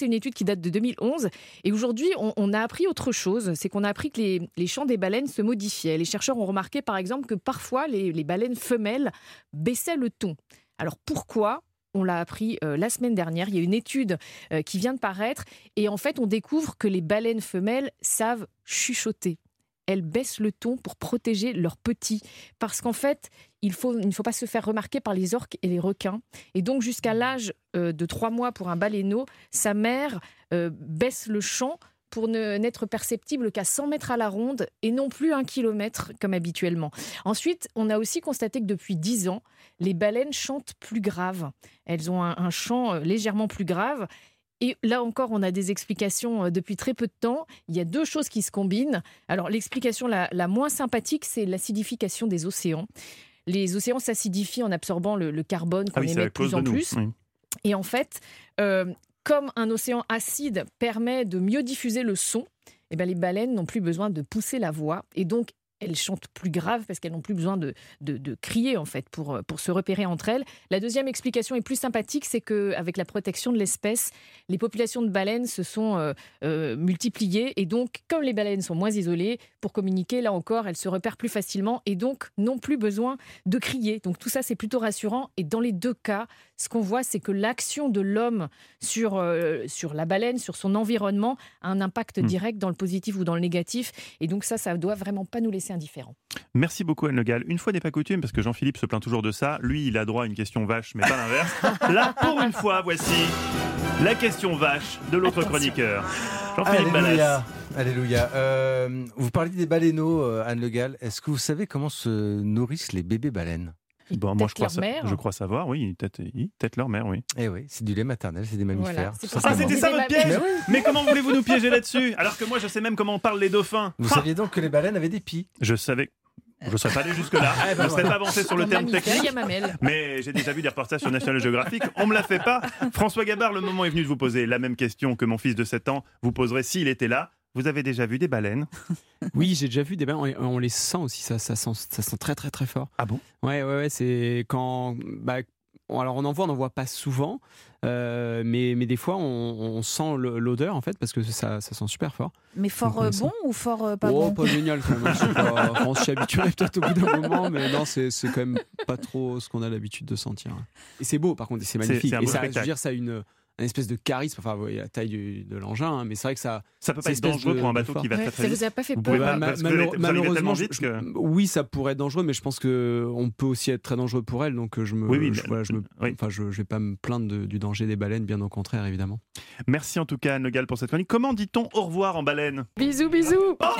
c'est une étude qui date de deux mille onze. Et aujourd'hui, on, on a appris autre chose. C'est qu'on a appris que les, les chants des baleines se modifiaient. Les chercheurs ont remarqué, par exemple, que parfois, les, les baleines femelles baissaient le ton. Alors pourquoi ? On l'a appris euh, la semaine dernière. Il y a une étude euh, qui vient de paraître. Et en fait, on découvre que les baleines femelles savent chuchoter. Elles baissent le ton pour protéger leurs petits. Parce qu'en fait, il, faut, il ne faut pas se faire remarquer par les orques et les requins. Et donc, jusqu'à l'âge euh, de trois mois pour un baleineau, sa mère euh, baisse le chant pour ne, n'être perceptible qu'à cent mètres à la ronde et non plus un kilomètre comme habituellement. Ensuite, on a aussi constaté que depuis dix ans, les baleines chantent plus grave. Elles ont un, un chant légèrement plus grave. Et là encore, on a des explications depuis très peu de temps. Il y a deux choses qui se combinent. Alors, l'explication la, la moins sympathique, c'est l'acidification des océans. Les océans s'acidifient en absorbant le, le carbone qu'on ah oui, émet de plus en de plus. Oui. Et en fait, euh, comme un océan acide permet de mieux diffuser le son, eh ben les baleines n'ont plus besoin de pousser la voix. Et donc, elles chantent plus grave parce qu'elles n'ont plus besoin de, de, de crier en fait pour, pour se repérer entre elles. La deuxième explication est plus sympathique, c'est qu'avec la protection de l'espèce, les populations de baleines se sont euh, euh, multipliées et donc comme les baleines sont moins isolées, pour communiquer, là encore, elles se repèrent plus facilement et donc n'ont plus besoin de crier. Donc tout ça, c'est plutôt rassurant et dans les deux cas, ce qu'on voit, c'est que l'action de l'homme sur, euh, sur la baleine, sur son environnement, a un impact mmh. direct dans le positif ou dans le négatif et donc ça, ça ne doit vraiment pas nous laisser indifférents. Merci beaucoup Anne Le Gall. Une fois n'est pas coutume, parce que Jean-Philippe se plaint toujours de ça. Lui, il a droit à une question vache, mais pas l'inverse. Là, pour une fois, voici la question vache de l'autre Attention. chroniqueur. Jean-Philippe Ballas. Alléluia. Euh, vous parliez des baleineaux, euh, Anne Le Gall. Est-ce que vous savez comment se nourrissent les bébés baleines ? Bon, moi, je crois, sa- je crois savoir, oui, ils têtent, ils têtent leur mère, oui. Eh oui, c'est du lait maternel, c'est des mammifères. Voilà, ah, c'était ça votre piège ? Mais, oui. Mais comment voulez-vous nous piéger là-dessus ? Alors que moi, je sais même comment on parle les dauphins. Vous ah. saviez donc que les baleines avaient des pies ? Je savais. Je ne serais pas allé jusque-là. Ah, ben je ne serais pas avancé sur le terme technique. Mais j'ai déjà vu des reportages sur National Geographic. On ne me la fait pas. François Gabard, le moment est venu de vous poser la même question que mon fils de sept ans vous poserait s'il était là. Vous avez déjà vu des baleines ? Oui, j'ai déjà vu des baleines. On, on les sent aussi, ça, ça, sent, ça sent très très très fort. Ah bon ? Ouais, ouais, ouais. C'est quand. Bah, alors on en voit, on n'en voit pas souvent, euh, mais, mais des fois on, on sent l'odeur en fait parce que ça, ça sent super fort. Mais fort euh, bon ou fort euh, pas oh, bon ? Pas génial quand même. Je sais pas. Enfin, on s'y habituerait peut-être au bout d'un moment, mais non, c'est, c'est quand même pas trop ce qu'on a l'habitude de sentir. Et c'est beau par contre, et c'est magnifique. C'est, c'est et ça, je veux dire, ça a une. une espèce de charisme, enfin, vous voyez la taille du, de l'engin, hein, mais c'est vrai que ça... Ça peut pas être dangereux de, pour un bateau qui va ouais, très très vite. Ça vous a pas fait vous peur pas, ma, parce malheure, que malheureusement, vite je, que... oui, ça pourrait être dangereux, mais je pense qu'on peut aussi être très dangereux pour elle, donc je me, oui, oui, je, voilà, je me, oui. enfin, je, je vais pas me plaindre de, du danger des baleines, bien au contraire, évidemment. Merci en tout cas, Anne Le Gall, pour cette chronique. Comment dit-on au revoir en baleine ? Bisous, bisous. Oh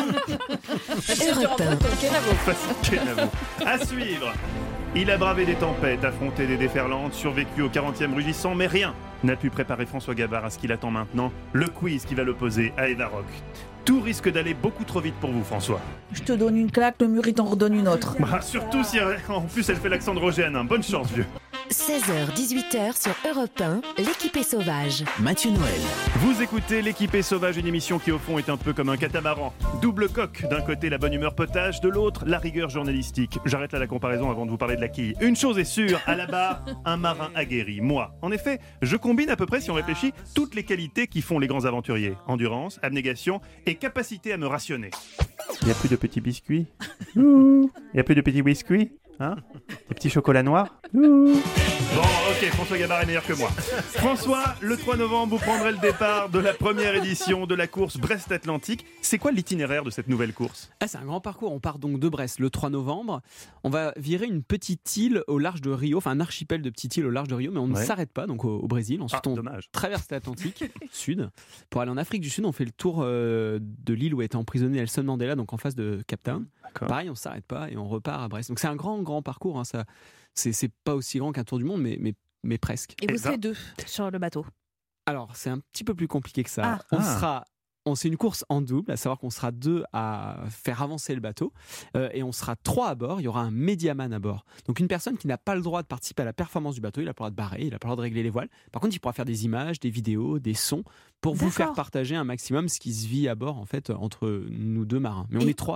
à suivre. Il a bravé des tempêtes, affronté des déferlantes, survécu au quarantième rugissant, mais rien n'a pu préparer François Gabard à ce qu'il attend maintenant, le quiz qui va l'opposer à Eva Rock. Tout risque d'aller beaucoup trop vite pour vous, François. Je te donne une claque, le mur il t'en redonne une autre. Bah, surtout si en plus elle fait l'accent de Roger Hanin. Bonne chance, vieux. seize heures dix-huit heures sur Europe un, l'équipe est sauvage. Mathieu Noël. Vous écoutez l'équipe est sauvage, une émission qui au fond est un peu comme un catamaran. Double coque, d'un côté la bonne humeur potage, de l'autre la rigueur journalistique. J'arrête là la comparaison avant de vous parler de la quille. Une chose est sûre, à la barre, un marin aguerri, moi. En effet, je combine à peu près, si on réfléchit, toutes les qualités qui font les grands aventuriers. Endurance, abnégation et capacité à me rationner. Il n'y a plus de petits biscuits. Il n'y a plus de petits biscuits. Hein ? Des petits chocolats noirs. Bon, ok, François Gabard est meilleur que moi. François, le trois novembre, vous prendrez le départ de la première édition de la course Brest-Atlantique. C'est quoi l'itinéraire de cette nouvelle course ? Ah, c'est un grand parcours. On part donc de Brest le trois novembre. On va virer une petite île au large de Rio, enfin un archipel de petites îles au large de Rio, mais on ouais. ne s'arrête pas donc au, au Brésil. Ensuite, ah, on dommage. traverse l'Atlantique sud pour aller en Afrique du Sud. On fait le tour euh, de l'île où était emprisonné Nelson Mandela, donc en face de Cape Town. D'accord. Pareil, on s'arrête pas et on repart à Brest. Donc c'est un grand, grand parcours. Hein, ça, c'est, c'est pas aussi grand qu'un tour du monde, mais, mais, mais presque. Et vous serez deux sur le bateau ? Alors, c'est un petit peu plus compliqué que ça. Ah. On ah. sera... On, c'est une course en double, à savoir qu'on sera deux à faire avancer le bateau euh, et on sera trois à bord. Il y aura un médiaman à bord. Donc une personne qui n'a pas le droit de participer à la performance du bateau, il n'a pas le droit de barrer, il n'a pas le droit de régler les voiles. Par contre, il pourra faire des images, des vidéos, des sons pour D'accord. vous faire partager un maximum ce qui se vit à bord en fait entre nous deux marins. Mais on et, est trois à bord.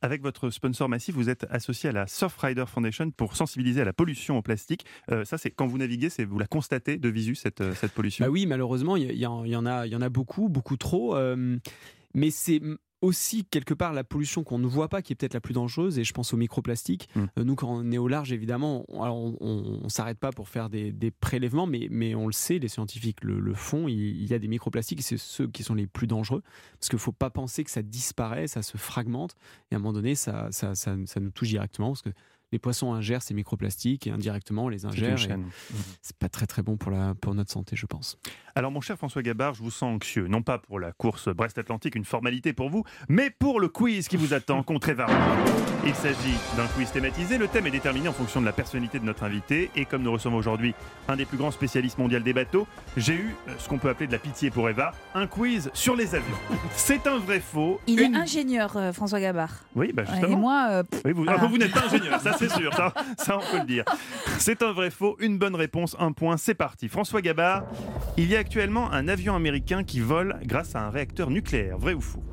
avec votre sponsor massif, vous êtes associé à la Surfrider Foundation pour sensibiliser à la pollution au plastique. Euh, ça, c'est quand vous naviguez, c'est, vous la constatez de visu, cette, cette pollution? Bah oui, malheureusement, il y, y, y, en a, y en a beaucoup, beaucoup trop. Euh, mais c'est aussi quelque part la pollution qu'on ne voit pas qui est peut-être la plus dangereuse, et je pense aux microplastiques. Mmh. Euh, nous, quand on est au large, évidemment, on ne s'arrête pas pour faire des, des prélèvements, mais, mais on le sait, les scientifiques le, le font, il, il y a des microplastiques, et c'est ceux qui sont les plus dangereux, parce qu'il ne faut pas penser que ça disparaît, ça se fragmente, et à un moment donné, ça, ça, ça, ça nous touche directement, parce que les poissons ingèrent ces microplastiques et indirectement on les ingère. C'est, mmh. c'est pas très très bon pour, la, pour notre santé, je pense. Alors mon cher François Gabard, je vous sens anxieux, non pas pour la course Brest-Atlantique, une formalité pour vous, mais pour le quiz qui vous attend contre Eva. Il s'agit d'un quiz thématisé, le thème est déterminé en fonction de la personnalité de notre invité, et comme nous recevons aujourd'hui un des plus grands spécialistes mondiaux des bateaux, j'ai eu ce qu'on peut appeler de la pitié pour Eva, un quiz sur les avions. C'est un vrai faux. Il une... est ingénieur, euh, François Gabard. Oui, bah justement. Et moi... Euh, pff, oui, vous, voilà. vous n'êtes pas ingénieur, ça c'est sûr, ça, ça on peut le dire. C'est un vrai faux, une bonne réponse, un point, c'est parti. François Gabard, il y a actuellement un avion américain qui vole grâce à un réacteur nucléaire, vrai ou faux?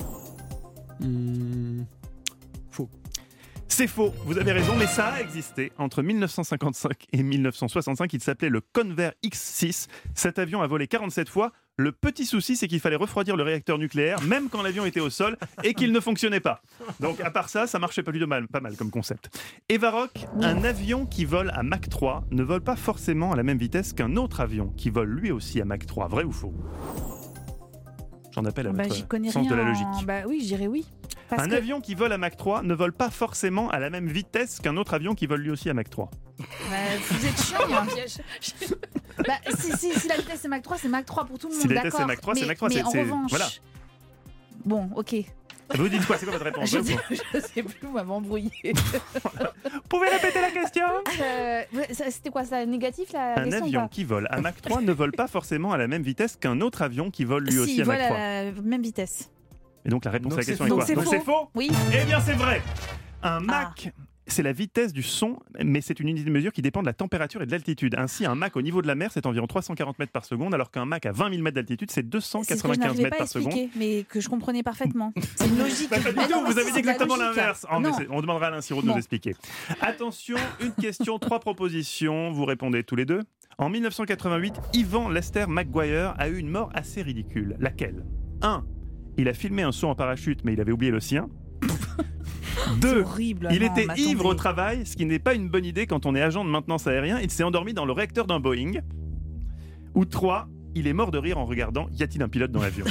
mmh, Faux. C'est faux, vous avez raison, mais ça a existé entre dix-neuf cent cinquante-cinq et dix-neuf cent soixante-cinq. Il s'appelait le Convair X six. Cet avion a volé quarante-sept fois. Le petit souci, c'est qu'il fallait refroidir le réacteur nucléaire, même quand l'avion était au sol, et qu'il ne fonctionnait pas. Donc, à part ça, ça marchait pas, plutôt mal, pas mal comme concept. Eva Rock, un avion qui vole à Mach trois ne vole pas forcément à la même vitesse qu'un autre avion qui vole lui aussi à Mach trois. Vrai ou faux? J'en appelle à bah, votre j'y connais sens rien de la logique. En... Bah oui, je dirais oui. Parce un que... avion qui vole à Mach trois ne vole pas forcément à la même vitesse qu'un autre avion qui vole lui aussi à Mach trois. Bah, vous êtes chiant, hein. Bah, si, si, si la vitesse c'est Mach trois, c'est Mach trois pour tout le monde. Si la vitesse d'accord. c'est Mach trois, mais, c'est Mach trois. Mais c'est, en c'est... revanche, voilà. Bon, ok. Vous dites quoi? C'est quoi votre réponse? Je sais, je sais plus, on va m'embrouiller. Vous pouvez répéter la question? euh, C'était quoi ça? Négatif la Un question? avion pas qui vole à Mach trois ne vole pas forcément à la même vitesse qu'un autre avion qui vole lui si, aussi à Mach trois. Si, il vole à la même vitesse. Et donc la réponse donc à la question est, faux. quoi? Donc, Donc c'est faux? Oui. Eh bien c'est vrai. Un Mach, Ah. c'est la vitesse du son, mais c'est une unité de mesure qui dépend de la température et de l'altitude. Ainsi, un Mach au niveau de la mer, c'est environ trois cent quarante mètres par seconde, alors qu'un Mach à vingt mille mètres d'altitude, c'est deux cent quatre-vingt-quinze mètres par seconde. C'est ce que je n'arrivais pas à expliquer, mais que je comprenais parfaitement. C'est une logique. Bah, pas du Ah tout, non, mais vous si, avez dit c'est de la exactement logique. l'inverse. Oh, mais Non. c'est- on demandera à Alain Sirot de Non. nous expliquer. Attention, une question, trois propositions. Vous répondez tous les deux. En dix-neuf cent quatre-vingt-huit, Ivan Lester McGuire a eu une mort assez ridicule. Laquelle? un. Il a filmé un saut en parachute, mais il avait oublié le sien. deux. Horrible, Il non, était mais ivre au attendez. travail, ce qui n'est pas une bonne idée quand on est agent de maintenance aérien. Il s'est endormi dans le réacteur d'un Boeing. Ou trois. Il est mort de rire en regardant Y a-t-il un pilote dans l'avion?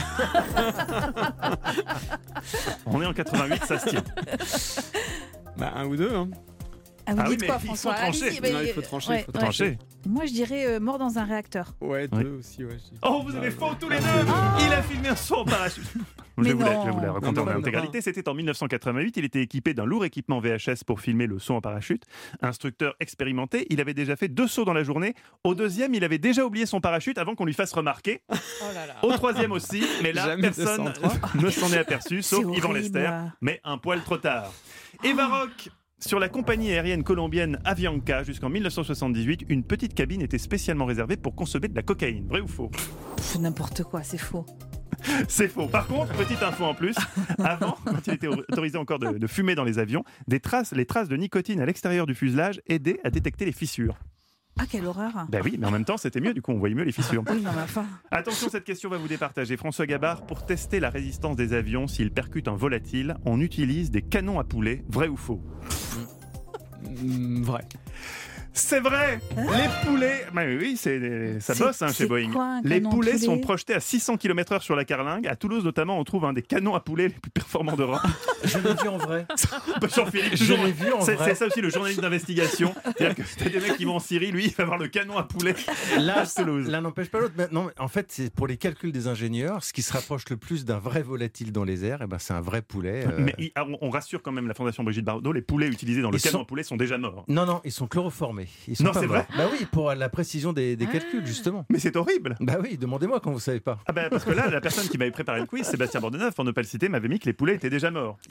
On est en quatre-vingt-huit, ça se tient. Bah, un ou deux, hein. Ah, vous Ah oui, dites mais quoi, il faut François? trancher. Allez-y, bah, Non, il faut trancher, ouais, il faut ouais. Tranché. Moi, je dirais euh, mort dans un réacteur. Ouais, deux Oui. aussi, ouais. je dis. Oh, vous avez faux tous les deux. Ah. Il a filmé un saut en parachute. Je Mais vais, vous la, non. je vais vous la raconter Non, en non, non, intégralité. C'était en dix-neuf cent quatre-vingt-huit. Il était équipé d'un lourd équipement V H S pour filmer le saut en parachute. Instructeur expérimenté, il avait déjà fait deux sauts dans la journée. Au deuxième, il avait déjà oublié son parachute avant qu'on lui fasse remarquer. Oh là là. Au troisième aussi, mais là, Jamais personne deux cent trois. ne s'en est aperçu, sauf C'est Ivan horrible. Lester. Mais un poil trop tard. Eva Rock. Sur la compagnie aérienne colombienne Avianca, jusqu'en dix-neuf cent soixante-dix-huit, une petite cabine était spécialement réservée pour consommer de la cocaïne. Vrai ou faux? Pff, n'importe quoi, c'est faux. C'est faux. Par contre, petite info en plus, avant, quand il était autorisé encore de, de fumer dans les avions, des traces, les traces de nicotine à l'extérieur du fuselage aidaient à détecter les fissures. Ah, quelle horreur. Ben oui, mais en même temps, c'était mieux, du coup, on voyait mieux les fissures. Oui, non, mais enfin. Attention, cette question va vous départager. François Gabard, pour tester la résistance des avions s'ils percutent un volatile, on utilise des canons à poulet. Vrai ou faux? Mm, vrai. C'est vrai. Les poulets, bah oui, c'est, ça C'est- bosse hein, chez c'est Boeing. quoi, un Les canon à poulets poulet sont projetés à six cents kilomètres heure sur la carlingue. À Toulouse notamment, on trouve un des canons à poulet les plus performants d'Europe. Je l'ai vu en vrai. Bah, Jean-Philippe, Je toujours, l'ai vu en c'est, vrai. c'est ça aussi le journaliste d'investigation. C'est-à-dire que t'as des mecs qui vont en Syrie, lui, il va avoir le canon à poulet Là, à Toulouse. L'un n'empêche pas l'autre. Mais non, mais en fait, c'est pour les calculs des ingénieurs, ce qui se rapproche le plus d'un vrai volatile dans les airs, et ben, c'est un vrai poulet. euh. Mais il- on, on rassure quand même la Fondation Brigitte Bardot, les poulets utilisés dans le Ils canon sont- à poulet sont déjà morts. Non, non, ils sont chloroformés. Ils sont Non, pas c'est morts. vrai Bah oui, pour la précision des, des calculs, justement. Mais c'est horrible. Bah oui, demandez-moi quand vous savez pas. Ah ben parce que là, la personne qui m'avait préparé le quiz, Sébastien Bordeneuve, pour ne pas le citer, m'avait mis que les poulets étaient déjà morts. Ils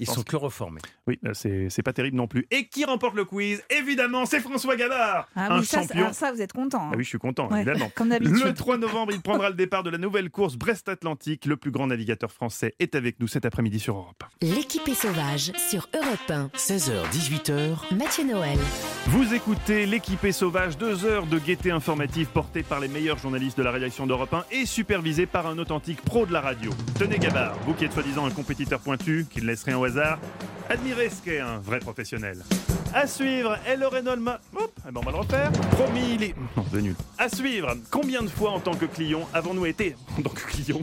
Ils sont chloroformés. Oui, c'est, c'est pas terrible non plus. Et qui remporte le quiz? Évidemment, c'est François Gabard, Ah un oui, ça, champion. ça, ça, vous êtes content. hein. Ah oui, je suis content, Ouais, évidemment. comme d'habitude. Le trois novembre, il prendra le départ de la nouvelle course Brest-Atlantique. Le plus grand navigateur français est avec nous cet après-midi sur Europe un. L'équipée sauvage sur Europe un. seize heures dix-huit heures. Mathieu Noël. Vous écoutez l'équipée sauvage, deux heures de gaieté informative portée par les meilleurs journalistes de la rédaction d'Europe un et supervisée par un authentique pro de la radio. Tenez Gabard, vous qui êtes soi-disant un compétiteur pointu, qui ne laisse rien au hasard, admirez ce qu'est un vrai professionnel. À suivre, Hello Renault Ma... Hop, eh ben on va le refaire. Promis, les... Non, c'est nul. À suivre, combien de fois en tant que client avons-nous été... En tant que client...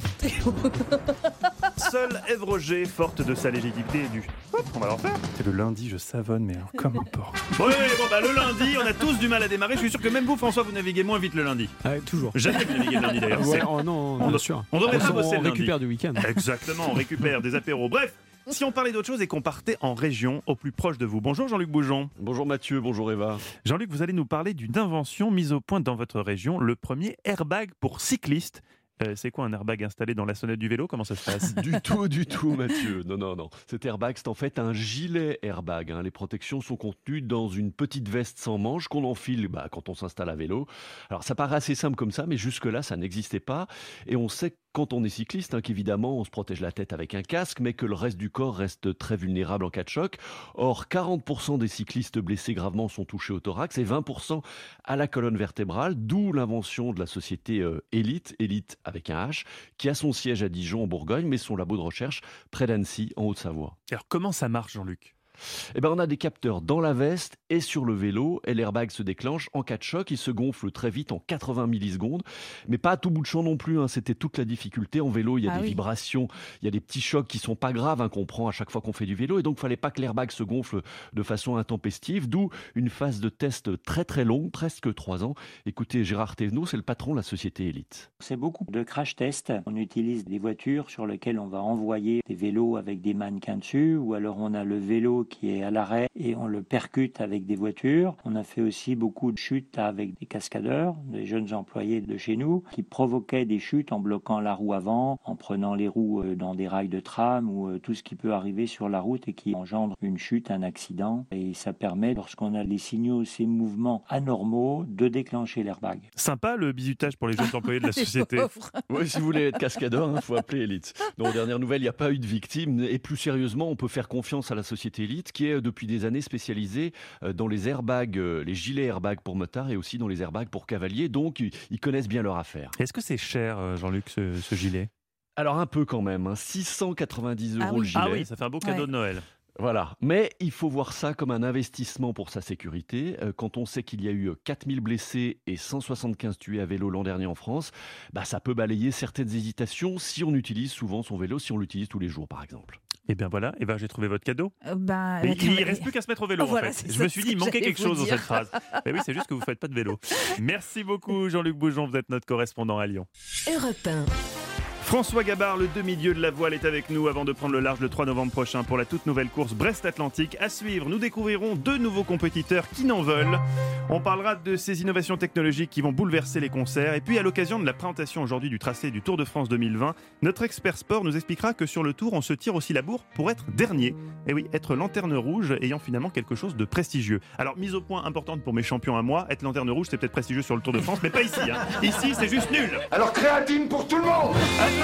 Seule Ève Roger, forte de sa légitimité et du... Hop, on va le refaire. C'est le lundi, je savonne, mais alors, comme un porc. Oui, bon bah le lundi, on a tous du mal à démarrer. Je suis sûr que même vous, François, vous naviguez moins vite le lundi. Ah, toujours. Jamais vous naviguez le lundi d'ailleurs. Ouais, C'est- oh non, on, bien sûr. on devrait On- pas bosser on le lundi. récupère du week-end. Exactement, on récupère des apéros. Bref, si on parlait d'autre chose et qu'on partait en région, au plus proche de vous. Bonjour Jean-Luc Boujon. Bonjour Mathieu, bonjour Eva. Jean-Luc, vous allez nous parler d'une invention mise au point dans votre région, le premier airbag pour cyclistes. Euh, c'est quoi un airbag installé dans la sonnette du vélo? Comment ça se passe? Du tout, du tout Mathieu. Non, non, non. Cet airbag, c'est en fait un gilet airbag. hein. Les protections sont contenues dans une petite veste sans manches qu'on enfile bah, quand on s'installe à vélo. Alors ça paraît assez simple comme ça, mais jusque-là, ça n'existait pas. Et on sait quand on est cycliste, hein, qu'évidemment, on se protège la tête avec un casque, mais que le reste du corps reste très vulnérable en cas de choc. Or, quarante pour cent des cyclistes blessés gravement sont touchés au thorax et vingt pour cent à la colonne vertébrale, d'où l'invention de la société euh, Elite, Elite avec un H, qui a son siège à Dijon en Bourgogne, mais son labo de recherche près d'Annecy en Haute-Savoie. Alors comment ça marche Jean-Luc? Eh ben, on a des capteurs dans la veste et sur le vélo, et l'airbag se déclenche en cas de choc. Il se gonfle très vite en quatre-vingts millisecondes, mais pas à tout bout de champ non plus. hein. C'était toute la difficulté. En vélo, il y a Ah des oui. vibrations, il y a des petits chocs qui sont pas graves hein, qu'on prend à chaque fois qu'on fait du vélo, et donc il fallait pas que l'airbag se gonfle de façon intempestive, d'où une phase de test très très longue, presque trois ans. Écoutez, Gérard Thévenot, c'est le patron de la société Elite. C'est beaucoup de crash tests. On utilise des voitures sur lesquelles on va envoyer des vélos avec des mannequins dessus, ou alors on a le vélo qui est à l'arrêt et on le percute avec des voitures. On a fait aussi beaucoup de chutes avec des cascadeurs, des jeunes employés de chez nous, qui provoquaient des chutes en bloquant la roue avant, en prenant les roues dans des rails de tram ou tout ce qui peut arriver sur la route et qui engendre une chute, un accident. Et ça permet, lorsqu'on a les signaux, ces mouvements anormaux, de déclencher l'airbag. Sympa le bisutage pour les jeunes employés de la société. Oui, si vous voulez être cascadeur, il faut appeler Elite. Donc, aux dernières nouvelles, il n'y a pas eu de victimes. Et plus sérieusement, on peut faire confiance à la société Elite, qui est depuis des années spécialisée dans les airbags, les gilets airbags pour motards et aussi dans les airbags pour cavaliers. Donc, ils connaissent bien leur affaire. Est-ce que c'est cher, Jean-Luc, ce, ce gilet? Alors, un peu quand même. Hein. six cent quatre-vingt-dix euros Ah oui. le gilet. Ah oui, ça fait un beau cadeau Ouais. de Noël. Voilà, mais il faut voir ça comme un investissement pour sa sécurité. Euh, Quand on sait qu'il y a eu quatre mille blessés et cent soixante-quinze tués à vélo l'an dernier en France, bah ça peut balayer certaines hésitations si on utilise souvent son vélo, si on l'utilise tous les jours par exemple. Eh bien voilà, Eva, j'ai trouvé votre cadeau. Euh, ben, Mais attends, il mais- ne reste plus qu'à se mettre au vélo Voilà, en fait. c'est Je ça me suis ce dit, il que manquait j'allais quelque vous chose dans dire. cette phrase. Mais oui, c'est juste que vous ne faites pas de vélo. Merci beaucoup Jean-Luc Boujon, vous êtes notre correspondant à Lyon. Europe un. François Gabard, le demi-dieu de la voile, est avec nous avant de prendre le large le trois novembre prochain pour la toute nouvelle course Brest-Atlantique. À suivre, nous découvrirons deux nouveaux compétiteurs qui n'en veulent. On parlera de ces innovations technologiques qui vont bouleverser les concerts. Et puis, à l'occasion de la présentation aujourd'hui du tracé du Tour de France deux mille vingt, notre expert sport nous expliquera que sur le Tour, on se tire aussi la bourre pour être dernier. Et oui, être lanterne rouge ayant finalement quelque chose de prestigieux. Alors, mise au point importante pour mes champions à moi, être lanterne rouge, c'est peut-être prestigieux sur le Tour de France, mais pas ici. Hein. Ici, c'est juste nul. Alors créatine pour tout le monde. À tout de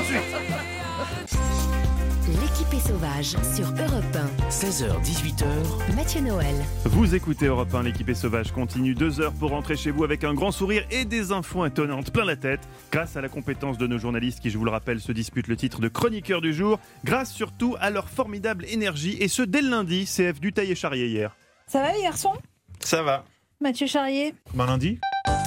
suite. L'équipée sauvage sur Europe un. seize heures dix-huit heures. Mathieu Noël. Vous écoutez Europe un, l'équipée sauvage continue. Deux heures pour rentrer chez vous avec un grand sourire et des infos étonnantes plein la tête. Grâce à la compétence de nos journalistes qui, je vous le rappelle, se disputent le titre de chroniqueur du jour. Grâce surtout à leur formidable énergie. Et ce, dès le lundi, C F Dutail et Charrier hier. Ça va les garçons? Ça va. Mathieu Charrier? Ben lundi.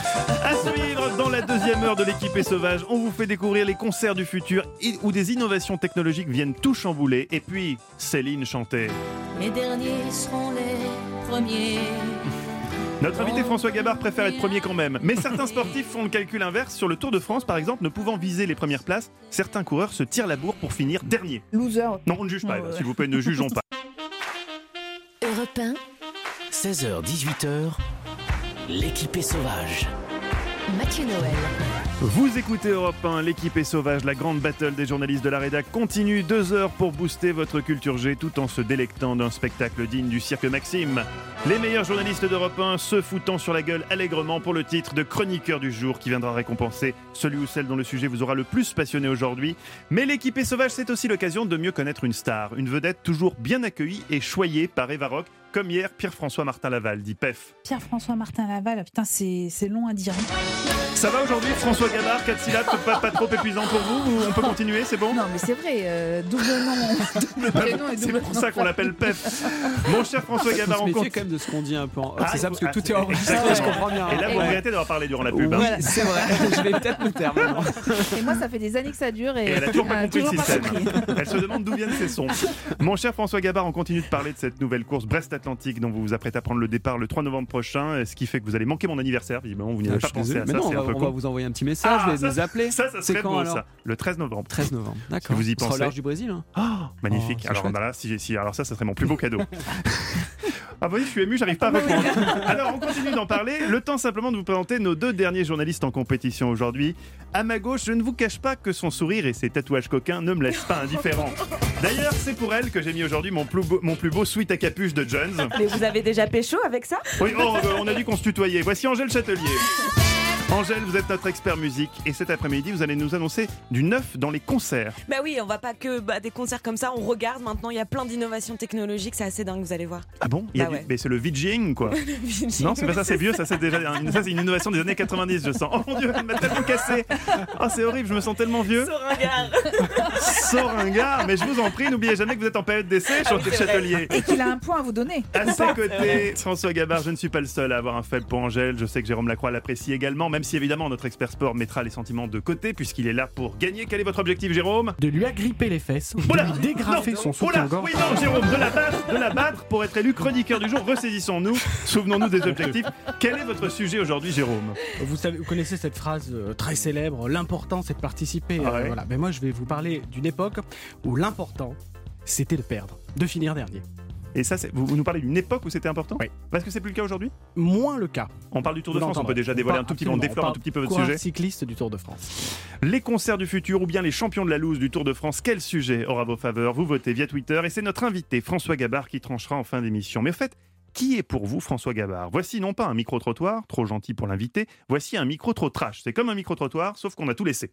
À suivre dans la deuxième heure de l'équipée sauvage, on vous fait découvrir les concerts du futur et- où des innovations technologiques viennent tout chambouler. Et puis, Céline chantait. Les derniers seront les premiers. Notre invité François Gabard préfère être premier quand même. Mais certains sportifs font le calcul inverse. Sur le Tour de France, par exemple, ne pouvant viser les premières places, certains coureurs se tirent la bourre pour finir dernier. Loser. Non, on ne juge pas, Ouais, ouais. s'il vous plaît, ne jugeons pas. Europe un. seize heures dix-huit heures. L'équipée sauvage. Mathieu Noël. Vous écoutez Europe un, l'équipe est sauvage, la grande battle des journalistes de la rédac continue, deux heures pour booster votre culture G tout en se délectant d'un spectacle digne du cirque Maxime. Les meilleurs journalistes d'Europe un se foutant sur la gueule allègrement pour le titre de chroniqueur du jour qui viendra récompenser celui ou celle dont le sujet vous aura le plus passionné aujourd'hui. Mais l'équipe est sauvage, c'est aussi l'occasion de mieux connaître une star, une vedette toujours bien accueillie et choyée par Eva Rock, comme hier Pierre-François Martin Laval, dit P E F. Pierre-François Martin Laval, putain, c'est, c'est long à dire. Ça va aujourd'hui, François Gabard, quatre syllabes, pas, pas trop épuisant pour vous, ou on peut continuer, c'est bon? Non, mais c'est vrai, euh, double nom, double prénom et double C'est pour nom. ça qu'on l'appelle P E F. Mon cher François Gabard, on on se méfie compte. quand même de ce qu'on dit un peu en... Ah, c'est ça, parce que ah, tout est enregistré, je comprends bien. Et là, vous Ouais. regrettez d'avoir parlé durant la pub. Oui, hein. c'est vrai, je vais peut-être me taire maintenant. Et moi, ça fait des années que ça dure. Et, Et elle a toujours pas euh, compris le toujours pas système. compris. Elle se demande d'où viennent ces sons. Mon cher François Gabard, on continue de parler de cette nouvelle course Brest-Atlantique dont vous vous apprêtez à prendre le départ le trois novembre prochain, ce qui fait que vous allez manquer mon anniversaire. Visiblement, vous n'y Ah, avez je pas suis pensé désolé, à mais ça, non, c'est on un va, peu on va con. vous envoyer un petit message, Ah, je vais ça, vous appeler. Ça, ça C'est serait quand beau, alors ça. Le treize novembre. treize novembre, Si d'accord. vous y Ce sera au pensez. large du Brésil. Hein. Oh, magnifique. Oh, c'est alors, chouette. là, si, si, alors ça, ça serait mon plus beau cadeau. Ah oui, je suis ému, j'arrive pas à répondre. Alors, on continue d'en parler. Le temps simplement de vous présenter nos deux derniers journalistes en compétition aujourd'hui. À ma gauche, je ne vous cache pas que son sourire et ses tatouages coquins ne me laissent pas indifférent. D'ailleurs, c'est pour elle que j'ai mis aujourd'hui mon plus beau, mon plus beau sweat à capuche de Jones. Mais vous avez déjà pécho avec ça? Oui, oh, euh, on a dit qu'on se tutoyait. Voici Angèle Châtelier. Angèle, vous êtes notre expert musique et cet après-midi, vous allez nous annoncer du neuf dans les concerts. Bah oui, on va pas que bah, des concerts comme ça, on regarde maintenant, il y a plein d'innovations technologiques, c'est assez dingue, vous allez voir. Ah bon? Il y a Bah du- ouais. Mais c'est le VJing, quoi. VJing, Non, c'est pas ça, oui, c'est c'est vieux, ça. ça c'est déjà une, ça, c'est une innovation des années quatre-vingt-dix, je sens. Oh mon Dieu, elle m'a tellement cassé. Oh, c'est horrible, je me sens tellement vieux. Soringard. Soringard, mais je vous en prie, n'oubliez jamais que vous êtes en période d'essai, Ah oui, Chantal c'est vrai. Châtelier. Et qu'il a un point à vous donner. À ses côtés, François Gabard, je ne suis pas le seul à avoir un faible pour Angèle. Je sais que Jérôme Lacroix l'apprécie également, même si évidemment notre expert sport mettra les sentiments de côté puisqu'il est là pour gagner. Quel est votre objectif, Jérôme? De lui agripper les fesses, Oula, de lui dégrafer non, son oula, soutien-gorge. oui, non, Jérôme, de la battre, de la battre pour être élu chroniqueur du jour. Ressaisissons-nous, souvenons-nous des objectifs. Quel est votre sujet aujourd'hui, Jérôme? Vous, savez, vous connaissez cette phrase euh, très célèbre, l'important c'est de participer. Ah euh, ouais. voilà. Ben moi je vais vous parler d'une époque où l'important c'était de perdre, de finir dernier. Et ça, c'est- vous, vous nous parlez d'une époque où c'était important? Oui. Parce que c'est plus le cas aujourd'hui? Moins le cas. On parle du Tour de Vous France, on peut l'entendrez. déjà dévoiler un parle tout petit peu, on absolument, déflore un parle tout petit peu votre coureur sujet. cycliste du Tour de France. Les concerts du futur ou bien les champions de la loose du Tour de France, quel sujet aura vos faveurs? Vous votez via Twitter et c'est notre invité François Gabard qui tranchera en fin d'émission. Mais en fait, qui est pour vous François Gabard? Voici non pas un micro-trottoir, trop gentil pour l'invité, voici un micro trop trash. C'est comme un micro-trottoir, sauf qu'on a tout laissé.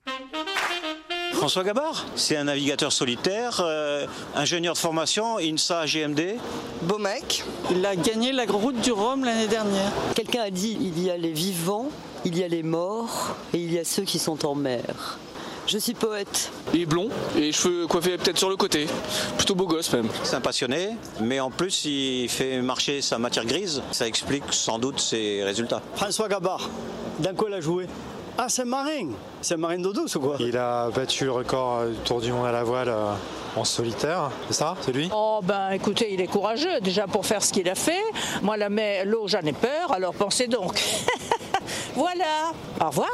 François Gabard, c'est un navigateur solitaire, euh, ingénieur de formation, INSA G M D. Beau mec, il a gagné la route du Rhum l'année dernière. Quelqu'un a dit il y a les vivants, il y a les morts et il y a ceux qui sont en mer. Je suis poète. Il est blond et cheveux coiffés peut-être sur le côté. Plutôt beau gosse même. C'est un passionné, mais en plus il fait marcher sa matière grise. Ça explique sans doute ses résultats. François Gabard, dans quoi il a joué? Ah, c'est marin. C'est marin d'eau douce ou quoi? Il a battu le record du Tour du Monde à la voile euh, en solitaire, c'est ça? C'est lui? Oh ben écoutez, il est courageux déjà pour faire ce qu'il a fait. Moi la mer, l'eau j'en ai peur, alors pensez donc. Voilà, au revoir.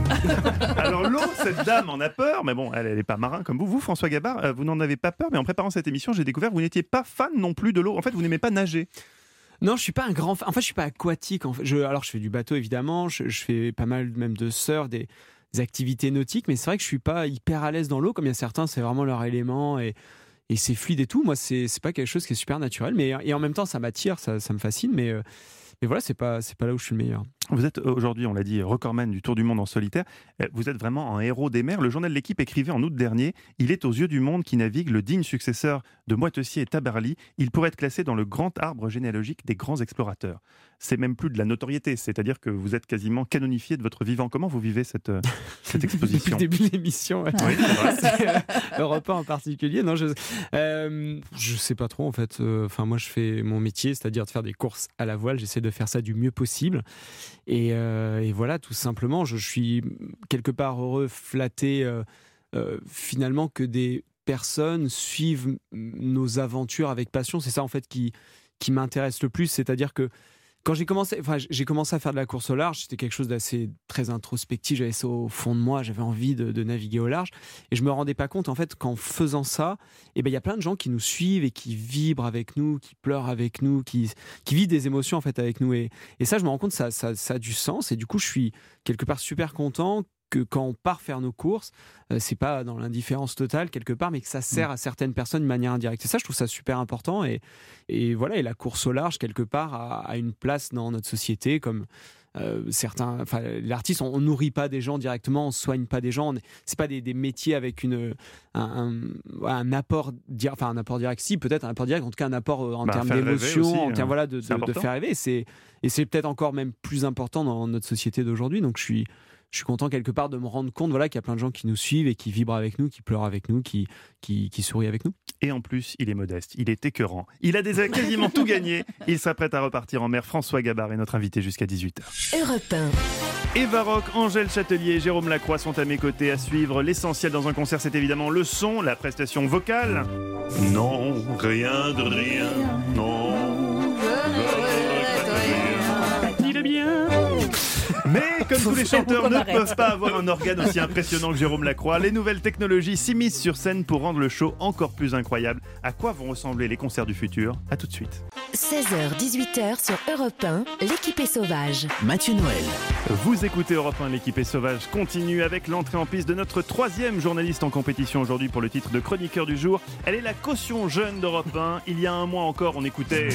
Alors l'eau, cette dame en a peur, mais bon, elle n'est pas marin comme vous. Vous, François Gabard, euh, vous n'en avez pas peur, mais en préparant cette émission, j'ai découvert que vous n'étiez pas fan non plus de l'eau. En fait, vous n'aimez pas nager. Non, je suis pas un grand fan. En fait, je suis pas aquatique. En fait. je, alors, je fais du bateau évidemment. Je, je fais pas mal même de surf, des, des activités nautiques. Mais c'est vrai que je suis pas hyper à l'aise dans l'eau. Comme il y a certains, c'est vraiment leur élément et, et c'est fluide et tout. Moi, c'est c'est pas quelque chose qui est super naturel. Mais et en même temps, ça m'attire, ça, ça me fascine. Mais euh, mais voilà, c'est pas c'est pas là où je suis le meilleur. Vous êtes aujourd'hui, on l'a dit, recordman du Tour du Monde en solitaire. Vous êtes vraiment un héros des mers. Le journal de L'Équipe écrivait en août dernier « Il est aux yeux du monde qui navigue le digne successeur de Moitessier et Tabarly. Il pourrait être classé dans le grand arbre généalogique des grands explorateurs. » C'est même plus de la notoriété, c'est-à-dire que vous êtes quasiment canonifié de votre vivant. Comment vous vivez cette, euh, cette exposition? Depuis le début de l'émission, ouais. Oui, c'est vrai. C'est, euh, Europe un en particulier. Non, je, euh, je sais pas trop en fait. Enfin, euh, moi, je fais mon métier, c'est-à-dire de faire des courses à la voile. J'essaie de faire ça du mieux possible. Et, euh, et voilà, tout simplement, je, je suis quelque part heureux, flatté, euh, euh, finalement, que des personnes suivent nos aventures avec passion. C'est ça en fait qui qui m'intéresse le plus, c'est-à-dire que quand j'ai commencé, enfin, j'ai commencé à faire de la course au large, c'était quelque chose d'assez très introspectif. J'avais ça au fond de moi, j'avais envie de, de naviguer au large, et je me rendais pas compte en fait qu'en faisant ça, eh ben il y a plein de gens qui nous suivent et qui vibrent avec nous, qui pleurent avec nous, qui qui vivent des émotions en fait avec nous, et, et ça, je me rends compte, ça, ça ça a du sens, et du coup, je suis quelque part super content que quand on part faire nos courses, euh, c'est pas dans l'indifférence totale quelque part, mais que ça sert à certaines personnes de manière indirecte. Et ça, je trouve ça super important. Et, et voilà, et la course au large, quelque part, a, a une place dans notre société, comme euh, certains. Enfin, l'artiste, on, on nourrit pas des gens directement, on soigne pas des gens. On, c'est pas des, des métiers avec une un, un, un apport, enfin un apport direct. Si, peut-être un apport direct, en tout cas un apport en bah, termes d'émotion, en termes hein. voilà de, de, de faire rêver. C'est et c'est peut-être encore même plus important dans notre société d'aujourd'hui. Donc, je suis Je suis content quelque part de me rendre compte voilà, qu'il y a plein de gens qui nous suivent et qui vibrent avec nous, qui pleurent avec nous, qui, qui, qui sourient avec nous. Et en plus, il est modeste, il est écœurant. Il a déjà quasiment tout gagné. Il s'apprête à repartir en mer. François Gabard est notre invité jusqu'à dix-huit heures. Europe un. Eva Rock, Angèle Châtelier et Jérôme Lacroix sont à mes côtés à suivre. L'essentiel dans un concert, c'est évidemment le son, la prestation vocale. Non, rien de rien. Non. Il est bien. Mais comme tous les chanteurs ne peuvent pas avoir un organe aussi impressionnant que Jérôme Lacroix, les nouvelles technologies s'immiscent sur scène pour rendre le show encore plus incroyable. À quoi vont ressembler les concerts du futur ? À tout de suite. seize heures dix-huit heures sur Europe un, l'équipe est sauvage. Mathieu Noël. Vous écoutez Europe un, l'équipe est sauvage continue avec l'entrée en piste de notre troisième journaliste en compétition aujourd'hui pour le titre de chroniqueur du jour. Elle est la caution jeune d'Europe un. Il y a un mois encore, on écoutait...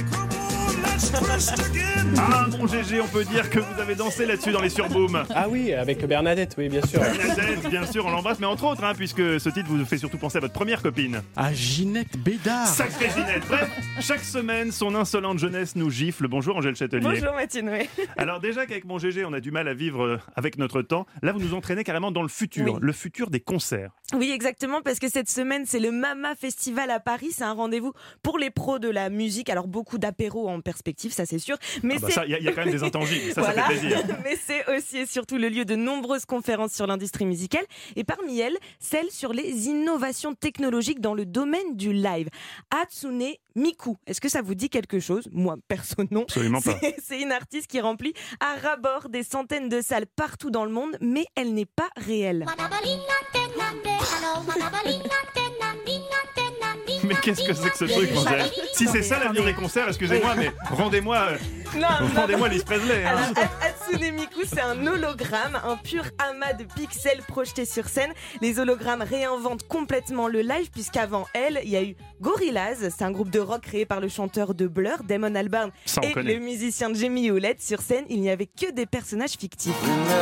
Ah mon G G, on peut dire que vous avez dansé là-dessus dans les surbooms. Ah oui, avec Bernadette, oui bien sûr. Bernadette, bien sûr, on l'embrasse, mais entre autres, hein, puisque ce titre vous fait surtout penser à votre première copine. À Ginette Bédard. Sacrée Ginette. Bref, chaque semaine, son insolente jeunesse nous gifle. Bonjour Angèle Châtelier. Bonjour Mathieu Noël. Alors déjà qu'avec mon G G, on a du mal à vivre avec notre temps, là vous nous entraînez carrément dans le futur, oui. le futur des concerts. Oui, exactement, parce que cette semaine, c'est le Mama Festival à Paris. C'est un rendez-vous pour les pros de la musique. Alors beaucoup d'apéros en perspective, ça c'est sûr. Mais ah bah c'est... ça, il y, y a quand même des intangibles, ça, voilà. ça fait plaisir. Mais c'est aussi et surtout le lieu de nombreuses conférences sur l'industrie musicale. Et parmi elles, celle sur les innovations technologiques dans le domaine du live. Hatsune Miku, est-ce que ça vous dit quelque chose ? Moi, perso, non. Absolument pas. C'est, c'est une artiste qui remplit à ras-bord des centaines de salles partout dans le monde, mais elle n'est pas réelle. Mais qu'est-ce que c'est que ce truc, Angèle ? Si c'est ça l'avenir des concerts, excusez-moi, mais rendez-moi, euh, non, rendez-moi Elvis Presley. Hein. Alors, Hatsune Miku, c'est un hologramme, un pur amas de pixels projetés sur scène. Les hologrammes réinventent complètement le live, puisqu'avant elle, il y a eu Gorillaz, c'est un groupe de rock créé par le chanteur de Blur, Damon Albarn, ça, et connaît. le musicien Jamie Hewlett. Sur scène, il n'y avait que des personnages fictifs.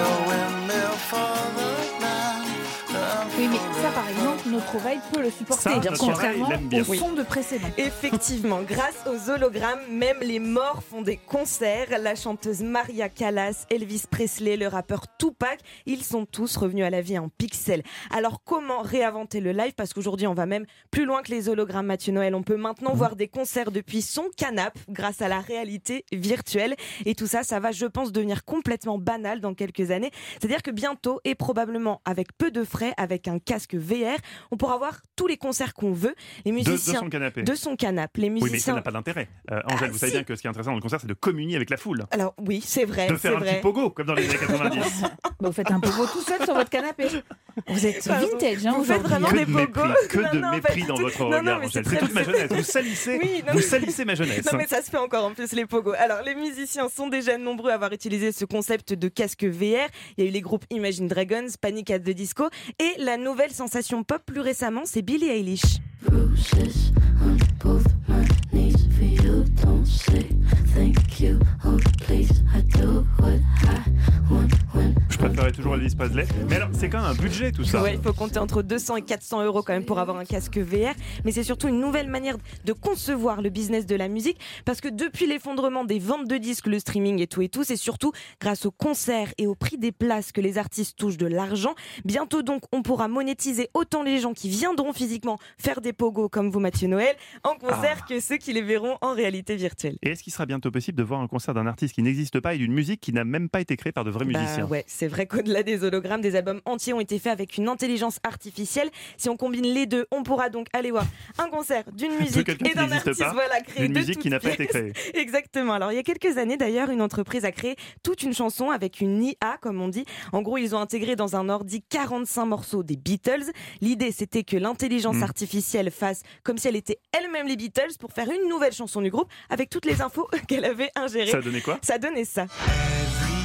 Oui, mais ça, par exemple, notre oreille peut le supporter, ça, contrairement bien. au son de précédent. Effectivement, grâce aux hologrammes, même les morts font des concerts. La chanteuse Maria Callas, Elvis Presley, le rappeur Tupac, ils sont tous revenus à la vie en pixels. Alors, comment réinventer le live ? Parce qu'aujourd'hui, on va même plus loin que les hologrammes, Mathieu Noël. On peut maintenant voir des concerts depuis son canapé grâce à la réalité virtuelle. Et tout ça, ça va, je pense, devenir complètement banal dans quelques années. C'est-à-dire que bientôt, et probablement avec peu de frais, avec un casque V R, on pourra voir tous les concerts qu'on veut. Les musiciens de, de son canapé. De son canapé. Les musiciens... Oui, mais ça n'a pas d'intérêt. Euh, Angèle, ah, vous savez si. bien que ce qui est intéressant dans le concert, c'est de communier avec la foule. Alors oui, c'est vrai. De faire c'est un vrai. petit pogo, comme dans les années quatre-vingt-dix. Bah, vous faites un pogo tout seul sur votre canapé. Vous êtes vintage, hein, vous faites vraiment que des de pogos. mépris, que non, de non, mépris pas dans du votre tout. regard, non, non, Angèle. c'est, C'est très... toute ma jeunesse. Vous salissez, oui, non, vous mais... salissez ma jeunesse. Non mais ça se fait encore en plus les pogos. Alors les musiciens sont déjà nombreux à avoir utilisé ce concept de casque V R. Il y a eu les groupes Imagine Dragons, Panic at the Disco et la nouvelle sensation pop plus récemment, c'est Billie Eilish. Bruises on both my knees for you, don't say thank you, oh please, I do what I want when Je préférais toujours Elvis Presley. Mais alors, c'est quand même un budget tout ça. Ouais, il faut compter entre deux cents et quatre cents euros quand même pour avoir un casque V R. Mais c'est surtout une nouvelle manière de concevoir le business de la musique. Parce que depuis l'effondrement des ventes de disques, le streaming et tout et tout, c'est surtout grâce aux concerts et au prix des places que les artistes touchent de l'argent. Bientôt donc, on pourra monétiser autant les gens qui viendront physiquement faire des pogos comme vous, Mathieu Noël, en concert ah. que ceux qui les verront en réalité virtuelle. Et est-ce qu'il sera bientôt possible de voir un concert d'un artiste qui n'existe pas et d'une musique qui n'a même pas été créée par de vrais bah, musiciens ? Ouais, c'est vrai qu'au-delà des hologrammes, des albums entiers ont été faits avec une intelligence artificielle. Si on combine les deux, on pourra donc aller voir un concert d'une musique et d'un artiste pas, voilà, créé d'une de musique toutes qui n'a pas pièces. été créée. Exactement. Alors il y a quelques années d'ailleurs, une entreprise a créé toute une chanson avec une I A, comme on dit. En gros, ils ont intégré dans un ordi quarante-cinq morceaux des Beatles. L'idée, c'était que l'intelligence mmh. artificielle fasse comme si elle était elle-même les Beatles pour faire une nouvelle chanson du groupe avec toutes les infos qu'elle avait ingérées. Ça donnait quoi ?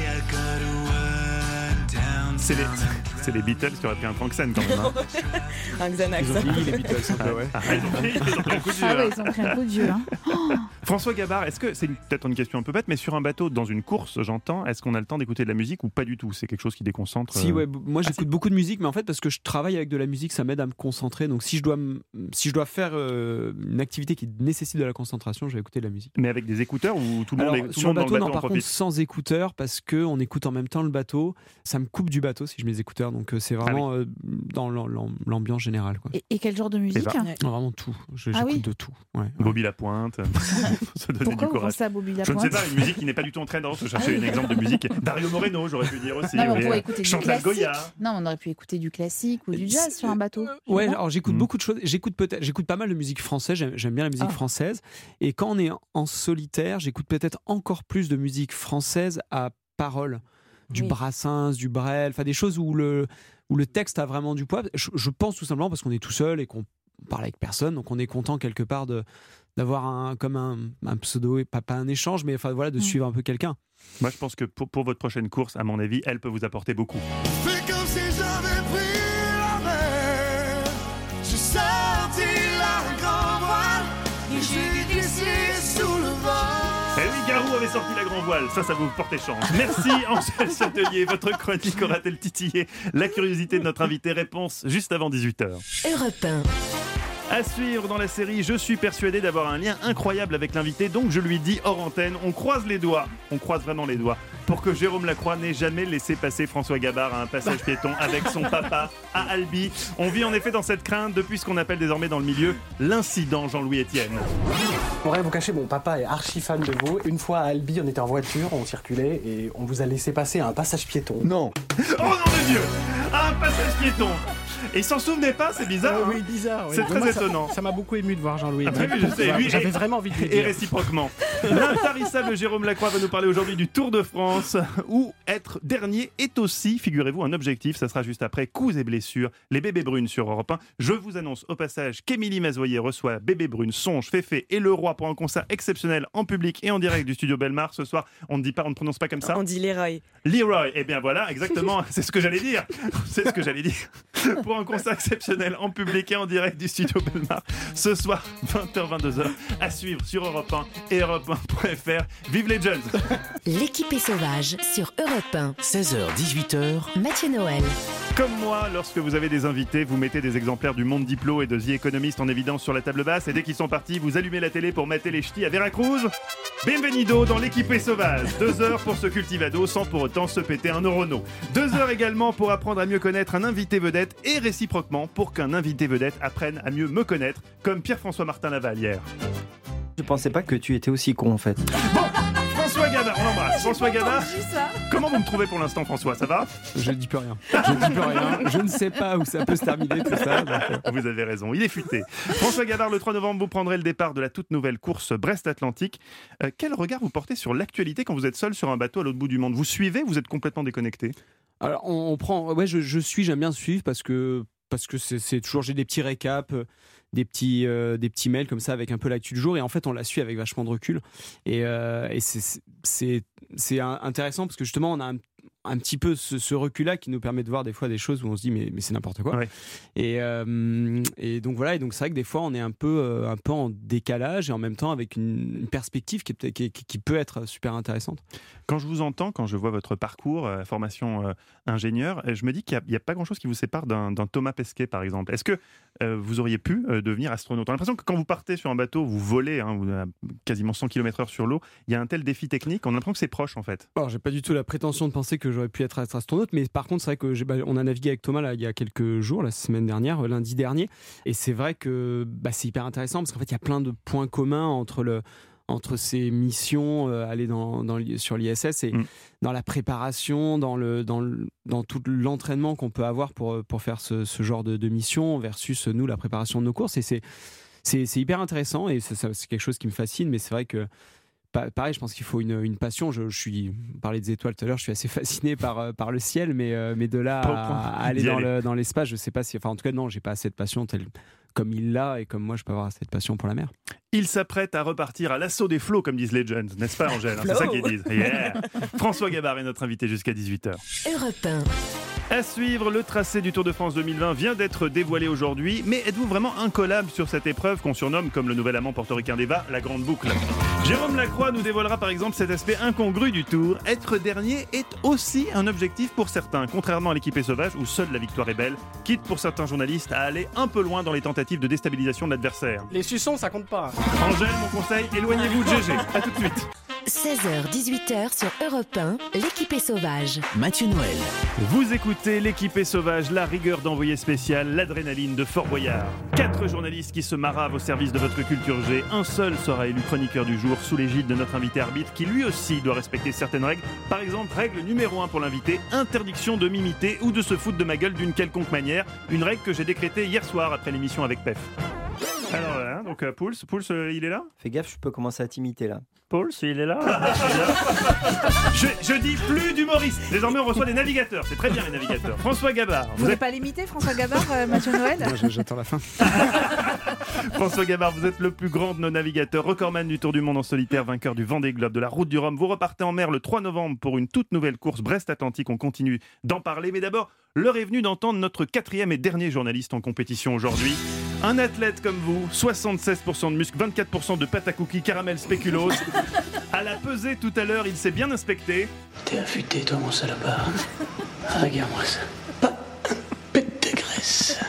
Ça donnait ça. C'est les, c'est les Beatles qui auraient pris un Franxen quand même. Hein. Un Xanax. Ils ont vieilli, les Beatles, un peu, ouais. Ah, ils ont vieilli, ils ont pris un coup de vieux. Ah ouais, hein. ils ont pris un coup de vieux. Hein. Oh. François Gabard, est-ce que c'est une- peut-être une question un peu bête, mais sur un bateau, dans une course, j'entends, est-ce qu'on a le temps d'écouter de la musique ou pas du tout? C'est quelque chose qui déconcentre. Si, euh, ouais, b- moi j'écoute beaucoup de musique, mais en fait parce que je travaille avec de la musique, ça m'aide à me concentrer. Donc si je dois, m- si je dois faire euh, une activité qui nécessite de la concentration, je vais écouter de la musique. Mais avec des écouteurs ou tout le Alors, monde, est, tout sur le monde le dans bateau, le non, bateau en par contre profite? sans écouteurs parce que on écoute en même temps le bateau. Ça me coupe du bateau si je mets les écouteurs, donc euh, c'est vraiment euh, dans l'am- l'am- l'ambiance générale. Quoi. Et, et quel genre de musique? ben, Non, vraiment tout. Je- Ah J'écoute oui. de tout. Ouais. Bobby Lapointe. Se donner Pourquoi du vous courage. pensez à Bobby Je ne Lapointe? sais pas, une musique qui n'est pas du tout entraînante. Je cherchais un exemple de musique. Dario Moreno, j'aurais pu dire aussi. Non, mais on oui. pourrait écouter du Chantal classique. Goya. Non, on aurait pu écouter du classique ou du jazz sur un bateau. Ouais, Non. alors j'écoute beaucoup de choses. J'écoute peut-être, j'écoute pas mal de musique française. J'aime, j'aime bien la musique Ah. française. Et quand on est en- en solitaire, j'écoute peut-être encore plus de musique française à paroles, du Oui. Brassens, du Brel, enfin des choses où le où le texte a vraiment du poids. Je, je pense tout simplement parce qu'on est tout seul et qu'on parle avec personne, donc on est content quelque part de d'avoir un comme un, un pseudo et pas, pas un échange, mais enfin voilà de Mm. suivre un peu quelqu'un. Moi, je pense que pour, pour votre prochaine course, à mon avis, elle peut vous apporter beaucoup. Fais comme si j'avais pris la mer. J'ai sorti la grande voile et j'ai glissé sous le vent. Eh oui, Garou avait sorti la grand voile, ça, ça vous portait chance. Merci Angèle Châtelier, votre chronique aura-t-elle titillé la curiosité de notre invité? Réponse juste avant dix-huit heures. Europe un. À suivre dans la série, je suis persuadé d'avoir un lien incroyable avec l'invité, donc je lui dis hors antenne, on croise les doigts, on croise vraiment les doigts, pour que Jérôme Lacroix n'ait jamais laissé passer François Gabard à un passage piéton avec son papa à Albi. On vit en effet dans cette crainte depuis ce qu'on appelle désormais dans le milieu l'incident Jean-Louis Etienne. Pour rien vous cacher, mon papa est archi fan de vous. Une fois à Albi, on était en voiture, on circulait et on vous a laissé passer à un passage piéton. Non. Oh non de Dieu, un passage piéton. Et il s'en souvenait pas, c'est bizarre. Ah hein. oui, bizarre. oui. C'est très Moi, ça- étonnant. Ça m'a beaucoup ému de voir Jean-Louis. Ah bah oui, je sais, lui, J'avais et- vraiment envie de lui Et dire. réciproquement. L'intarissable Jérôme Lacroix va nous parler aujourd'hui du Tour de France, où être dernier est aussi, figurez-vous, un objectif. Ça sera juste après coups et blessures, les bébés brunes sur Europe un. Je vous annonce au passage qu'Émilie Mazoyer reçoit Bébé Brune, Songe, Féfé et Le Roi pour un concert exceptionnel en public et en direct du studio Belmar ce soir. On ne dit pas, on ne prononce pas comme ça. On dit Leroy. Leroy, eh bien voilà, exactement, c'est ce que j'allais dire. C'est ce que j'allais dire. Pour un concert exceptionnel en public et en direct du studio Belmar ce soir, vingt heures vingt-deux heures, à suivre sur Europe un et Europe un point F R. Vive les Jeunes. L'équipe est sauvage sur Europe un. seize heures dix-huit heures. Mathieu Noël. Comme moi, lorsque vous avez des invités, vous mettez des exemplaires du Monde Diplo et de The Economist en évidence sur la table basse et dès qu'ils sont partis, vous allumez la télé pour mater les ch'tis à Veracruz. Bienvenido dans l'équipe sauvage. Deux heures pour ce cultivado sans pour autant se péter un neurono. Deux heures également pour apprendre à mieux connaître un invité vedette et réciproquement pour qu'un invité vedette apprenne à mieux me connaître, comme Pierre-François Martin Laval hier. Je pensais pas que tu étais aussi con en fait. François Gabard, on l'embrasse. François Gabard, Entendu ça. comment vous me trouvez pour l'instant, François? Ça va? Je ne dis plus rien. Je ne dis plus rien. Je ne sais pas où ça peut se terminer tout ça. donc, euh. Vous avez raison, il est futé. François Gabard, le trois novembre, vous prendrez le départ de la toute nouvelle course Brest-Atlantique. Euh, quel regard vous portez sur l'actualité quand vous êtes seul sur un bateau à l'autre bout du monde? Vous suivez, vous êtes complètement déconnecté? Alors on, on prend, ouais, je, je suis, j'aime bien suivre parce que parce que c'est, c'est toujours, j'ai des petits récaps, euh, des petits euh, des petits mails comme ça avec un peu l'actu du jour et en fait on la suit avec vachement de recul et, euh, et c'est c'est c'est intéressant parce que justement on a un, un petit peu ce, ce recul-là qui nous permet de voir des fois des choses où on se dit mais, mais c'est n'importe quoi. Ouais. Et, euh, et donc voilà, et donc c'est vrai que des fois on est un peu, euh, un peu en décalage et en même temps avec une, une perspective qui, est, qui, qui peut être super intéressante. Quand je vous entends, quand je vois votre parcours, euh, formation euh, ingénieur, euh, je me dis qu'il n'y a, a pas grand-chose qui vous sépare d'un, d'un Thomas Pesquet par exemple. Est-ce que euh, vous auriez pu euh, devenir astronaute? On a l'impression que quand vous partez sur un bateau, vous volez, hein, vous avez quasiment cent kilomètres heure sur l'eau, il y a un tel défi technique, on a l'impression que c'est proche en fait. Alors, j'ai pas du tout la prétention de penser que j'aurais pu être astronaute, mais par contre, c'est vrai que j'ai, bah, on a navigué avec Thomas là, il y a quelques jours, la semaine dernière, lundi dernier, et c'est vrai que bah, c'est hyper intéressant parce qu'en fait, il y a plein de points communs entre le entre ces missions, euh, aller dans, dans, sur l'I S S et mmh. dans la préparation, dans, le, dans, le, dans tout l'entraînement qu'on peut avoir pour, pour faire ce, ce genre de, de mission versus nous, la préparation de nos courses. Et c'est, c'est, c'est hyper intéressant et c'est, c'est quelque chose qui me fascine, mais c'est vrai que pareil, je pense qu'il faut une, une passion. Je, je suis, on parlait des étoiles tout à l'heure, je suis assez fasciné par, par le ciel, mais, mais de là à, à aller dans, le, dans l'espace, je sais pas si, enfin en tout cas non, j'ai pas assez de passion telle comme il l'a et comme moi je peux avoir cette passion pour la mer. Il s'apprête à repartir à l'assaut des flots, comme disent les jeunes, n'est-ce pas Angèle? C'est ça qu'ils disent. Yeah. François Gabard est notre invité jusqu'à dix-huit heures. Europe un. À suivre, le tracé du Tour de France deux mille vingt vient d'être dévoilé aujourd'hui. Mais êtes-vous vraiment incollable sur cette épreuve qu'on surnomme, comme le nouvel amant portoricain d'Eva, la grande boucle? Jérôme Lacroix nous dévoilera par exemple cet aspect incongru du Tour. Être dernier est aussi un objectif pour certains, contrairement à l'équipée sauvage où seule la victoire est belle, quitte pour certains journalistes à aller un peu loin dans les tentatives de déstabilisation de l'adversaire. Les suçons, ça compte pas. Angèle, mon conseil, éloignez-vous de G G. À tout de suite. seize heures dix-huit heures sur Europe un, l'équipée sauvage. Mathieu Noël. Vous écoutez l'équipée sauvage, la rigueur d'envoyé spécial, l'adrénaline de Fort Boyard. Quatre journalistes qui se maravent au service de votre culture G. Un seul sera élu chroniqueur du jour sous l'égide de notre invité arbitre qui lui aussi doit respecter certaines règles. Par exemple, règle numéro un pour l'invité, interdiction de m'imiter ou de se foutre de ma gueule d'une quelconque manière. Une règle que j'ai décrétée hier soir après l'émission avec P E F. Alors voilà, donc euh, Pouls, Pouls euh, il est là? Fais gaffe, je peux commencer à t'imiter là. Pouls, il est là? je, je dis plus d'humoristes. Désormais, on reçoit des navigateurs. C'est très bien, les navigateurs. François Gabard. Vous n'avez êtes... pas l'imiter, François Gabard, euh, Mathieu Noël? Non, j'attends la fin. François Gabard, vous êtes le plus grand de nos navigateurs, recordman du Tour du Monde en solitaire, vainqueur du Vendée Globe, de la Route du Rhum. Vous repartez en mer le trois novembre pour une toute nouvelle course Brest-Atlantique. On continue d'en parler. Mais d'abord, l'heure est venue d'entendre notre quatrième et dernier journaliste en compétition aujourd'hui. Un athlète comme vous, soixante-seize pour cent de muscles, vingt-quatre pour cent de pâte à cookies, caramel spéculoos. À la pesée tout à l'heure, il s'est bien inspecté. T'es affûté, toi, mon salopard. Ah, regarde-moi ça. Pas un pet de graisse.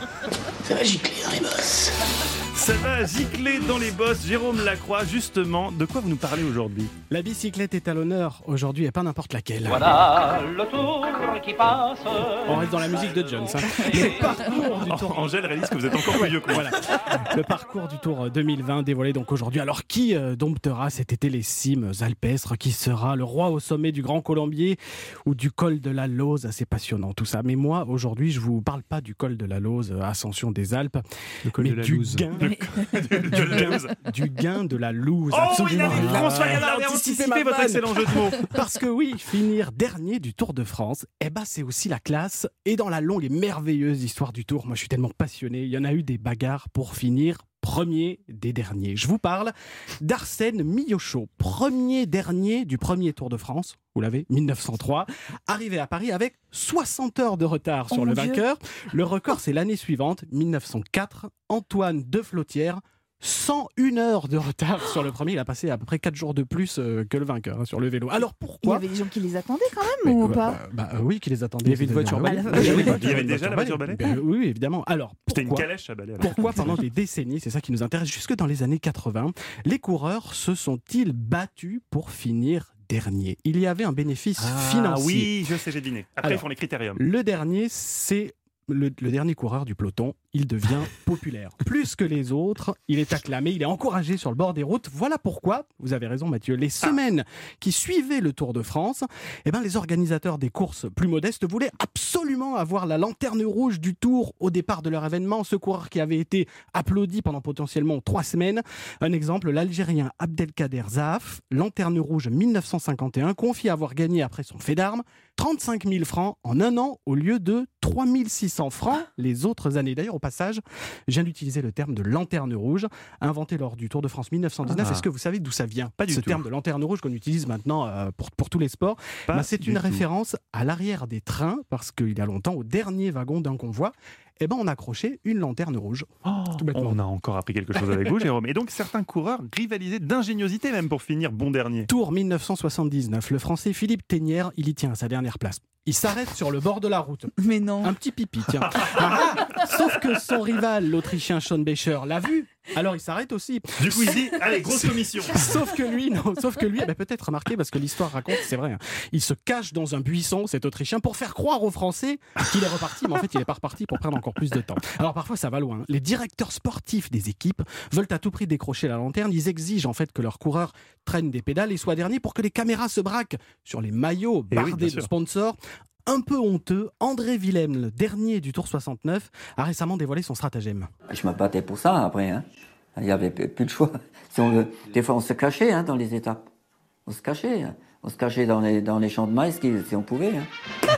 Ça va gicler dans les bosses. Ça va gicler dans les bosses. Jérôme Lacroix, justement, de quoi vous nous parlez aujourd'hui? La bicyclette est à l'honneur aujourd'hui et pas n'importe laquelle. Voilà le tour qui passe. On reste dans la musique de Jones. Hein. Le parcours du Tour. Angèle réalise que vous êtes encore plus vieux que moi. Voilà. Le parcours du Tour deux mille vingt dévoilé donc aujourd'hui. Alors qui euh, domptera cet été les cimes alpestres? Qui sera le roi au sommet du Grand Colombier ou du col de la Lauze? C'est passionnant tout ça. Mais moi aujourd'hui je vous parle pas du col de la Lauze, ascension des Alpes, le col mais de la du Lauze. gain. Du, du, gain, du gain de la Lauze. Oh, absolument. il a François Gabard a anticipé votre excellent jeu de mots. Parce que oui, finir dernier du Tour de France, eh ben c'est aussi la classe. Et dans la longue et merveilleuse histoire du Tour, moi je suis tellement passionné, il y en a eu des bagarres pour finir premier des derniers. Je vous parle d'Arsène Millochot, premier dernier du premier Tour de France. Vous l'avez, mille neuf cent trois, arrivé à Paris avec soixante heures de retard sur oh le Dieu. vainqueur. Le record, c'est l'année suivante, mille neuf cent quatre, Antoine de Flotière, cent une heures de retard sur le premier. Il a passé à peu près quatre jours de plus euh, que le vainqueur hein, sur le vélo. Alors pourquoi? Il y avait des gens qui les attendaient quand même, ou bah, pas bah, bah, euh, Oui, qui les attendaient. Il y avait une voiture balai. Ah, oui, Il y avait déjà la voiture balai. Ben, Oui, évidemment. Alors, c'était une pourquoi calèche à balai. alors. Pourquoi pendant des décennies, c'est ça qui nous intéresse, jusque dans les années quatre-vingts, les coureurs se sont-ils battus pour finir dernier? Il y avait un bénéfice Ah financier. oui, je sais, j'ai deviné. Après, Alors, ils font les critériums. Le dernier, c'est le, le dernier coureur du peloton. Il devient populaire. Plus que les autres, il est acclamé, il est encouragé sur le bord des routes. Voilà pourquoi, vous avez raison Mathieu, les semaines qui suivaient le Tour de France, eh ben, les organisateurs des courses plus modestes voulaient absolument avoir la lanterne rouge du Tour au départ de leur événement. Ce coureur qui avait été applaudi pendant potentiellement trois semaines. Un exemple, l'Algérien Abdelkader Zaaf, lanterne rouge mille neuf cent cinquante et un, confie avoir gagné après son fait d'armes trente-cinq mille francs en un an au lieu de trois mille six cents francs les autres années. D'ailleurs, au passage, je viens d'utiliser le terme de lanterne rouge, inventé lors du Tour de France mille neuf cent dix-neuf. Ah. Est-ce que vous savez d'où ça vient? Pas du Ce tout. terme de lanterne rouge qu'on utilise maintenant euh, pour, pour tous les sports. Ben, c'est une tout. référence à l'arrière des trains, parce qu'il y a longtemps, au dernier wagon d'un convoi, eh ben, on accrochait une lanterne rouge. Oh, on a encore appris quelque chose avec vous, Jérôme. Et donc, certains coureurs rivalisaient d'ingéniosité même pour finir bon dernier. Tour mille neuf cent soixante-dix-neuf, le Français Philippe Thénière, il y tient à sa dernière place. Il s'arrête sur le bord de la route. Mais non. Un petit pipi, tiens. Ah, sauf que son rival, l'Autrichien Sean Becher, l'a vu. Alors il s'arrête aussi. Du coup, il dit, allez, grosse commission. Sauf que lui, non. Sauf que lui, bah, peut-être remarqué, parce que l'histoire raconte, c'est vrai, hein, il se cache dans un buisson, cet Autrichien, pour faire croire aux Français qu'il est reparti, mais en fait, il est pas reparti pour prendre encore plus de temps. Alors parfois, ça va loin. Les directeurs sportifs des équipes veulent à tout prix décrocher la lanterne. Ils exigent en fait que leurs coureurs traînent des pédales et soient derniers pour que les caméras se braquent sur les maillots bardés oui, de sponsors. Un peu honteux, André Willem, le dernier du Tour soixante-neuf, a récemment dévoilé son stratagème. Je me battais pour ça après. Hein. Il n'y avait plus de choix. Si on veut. Des fois, on se cachait hein, dans les étapes. On se cachait. Hein. On se cachait dans les, dans les champs de maïs si on pouvait. Hein.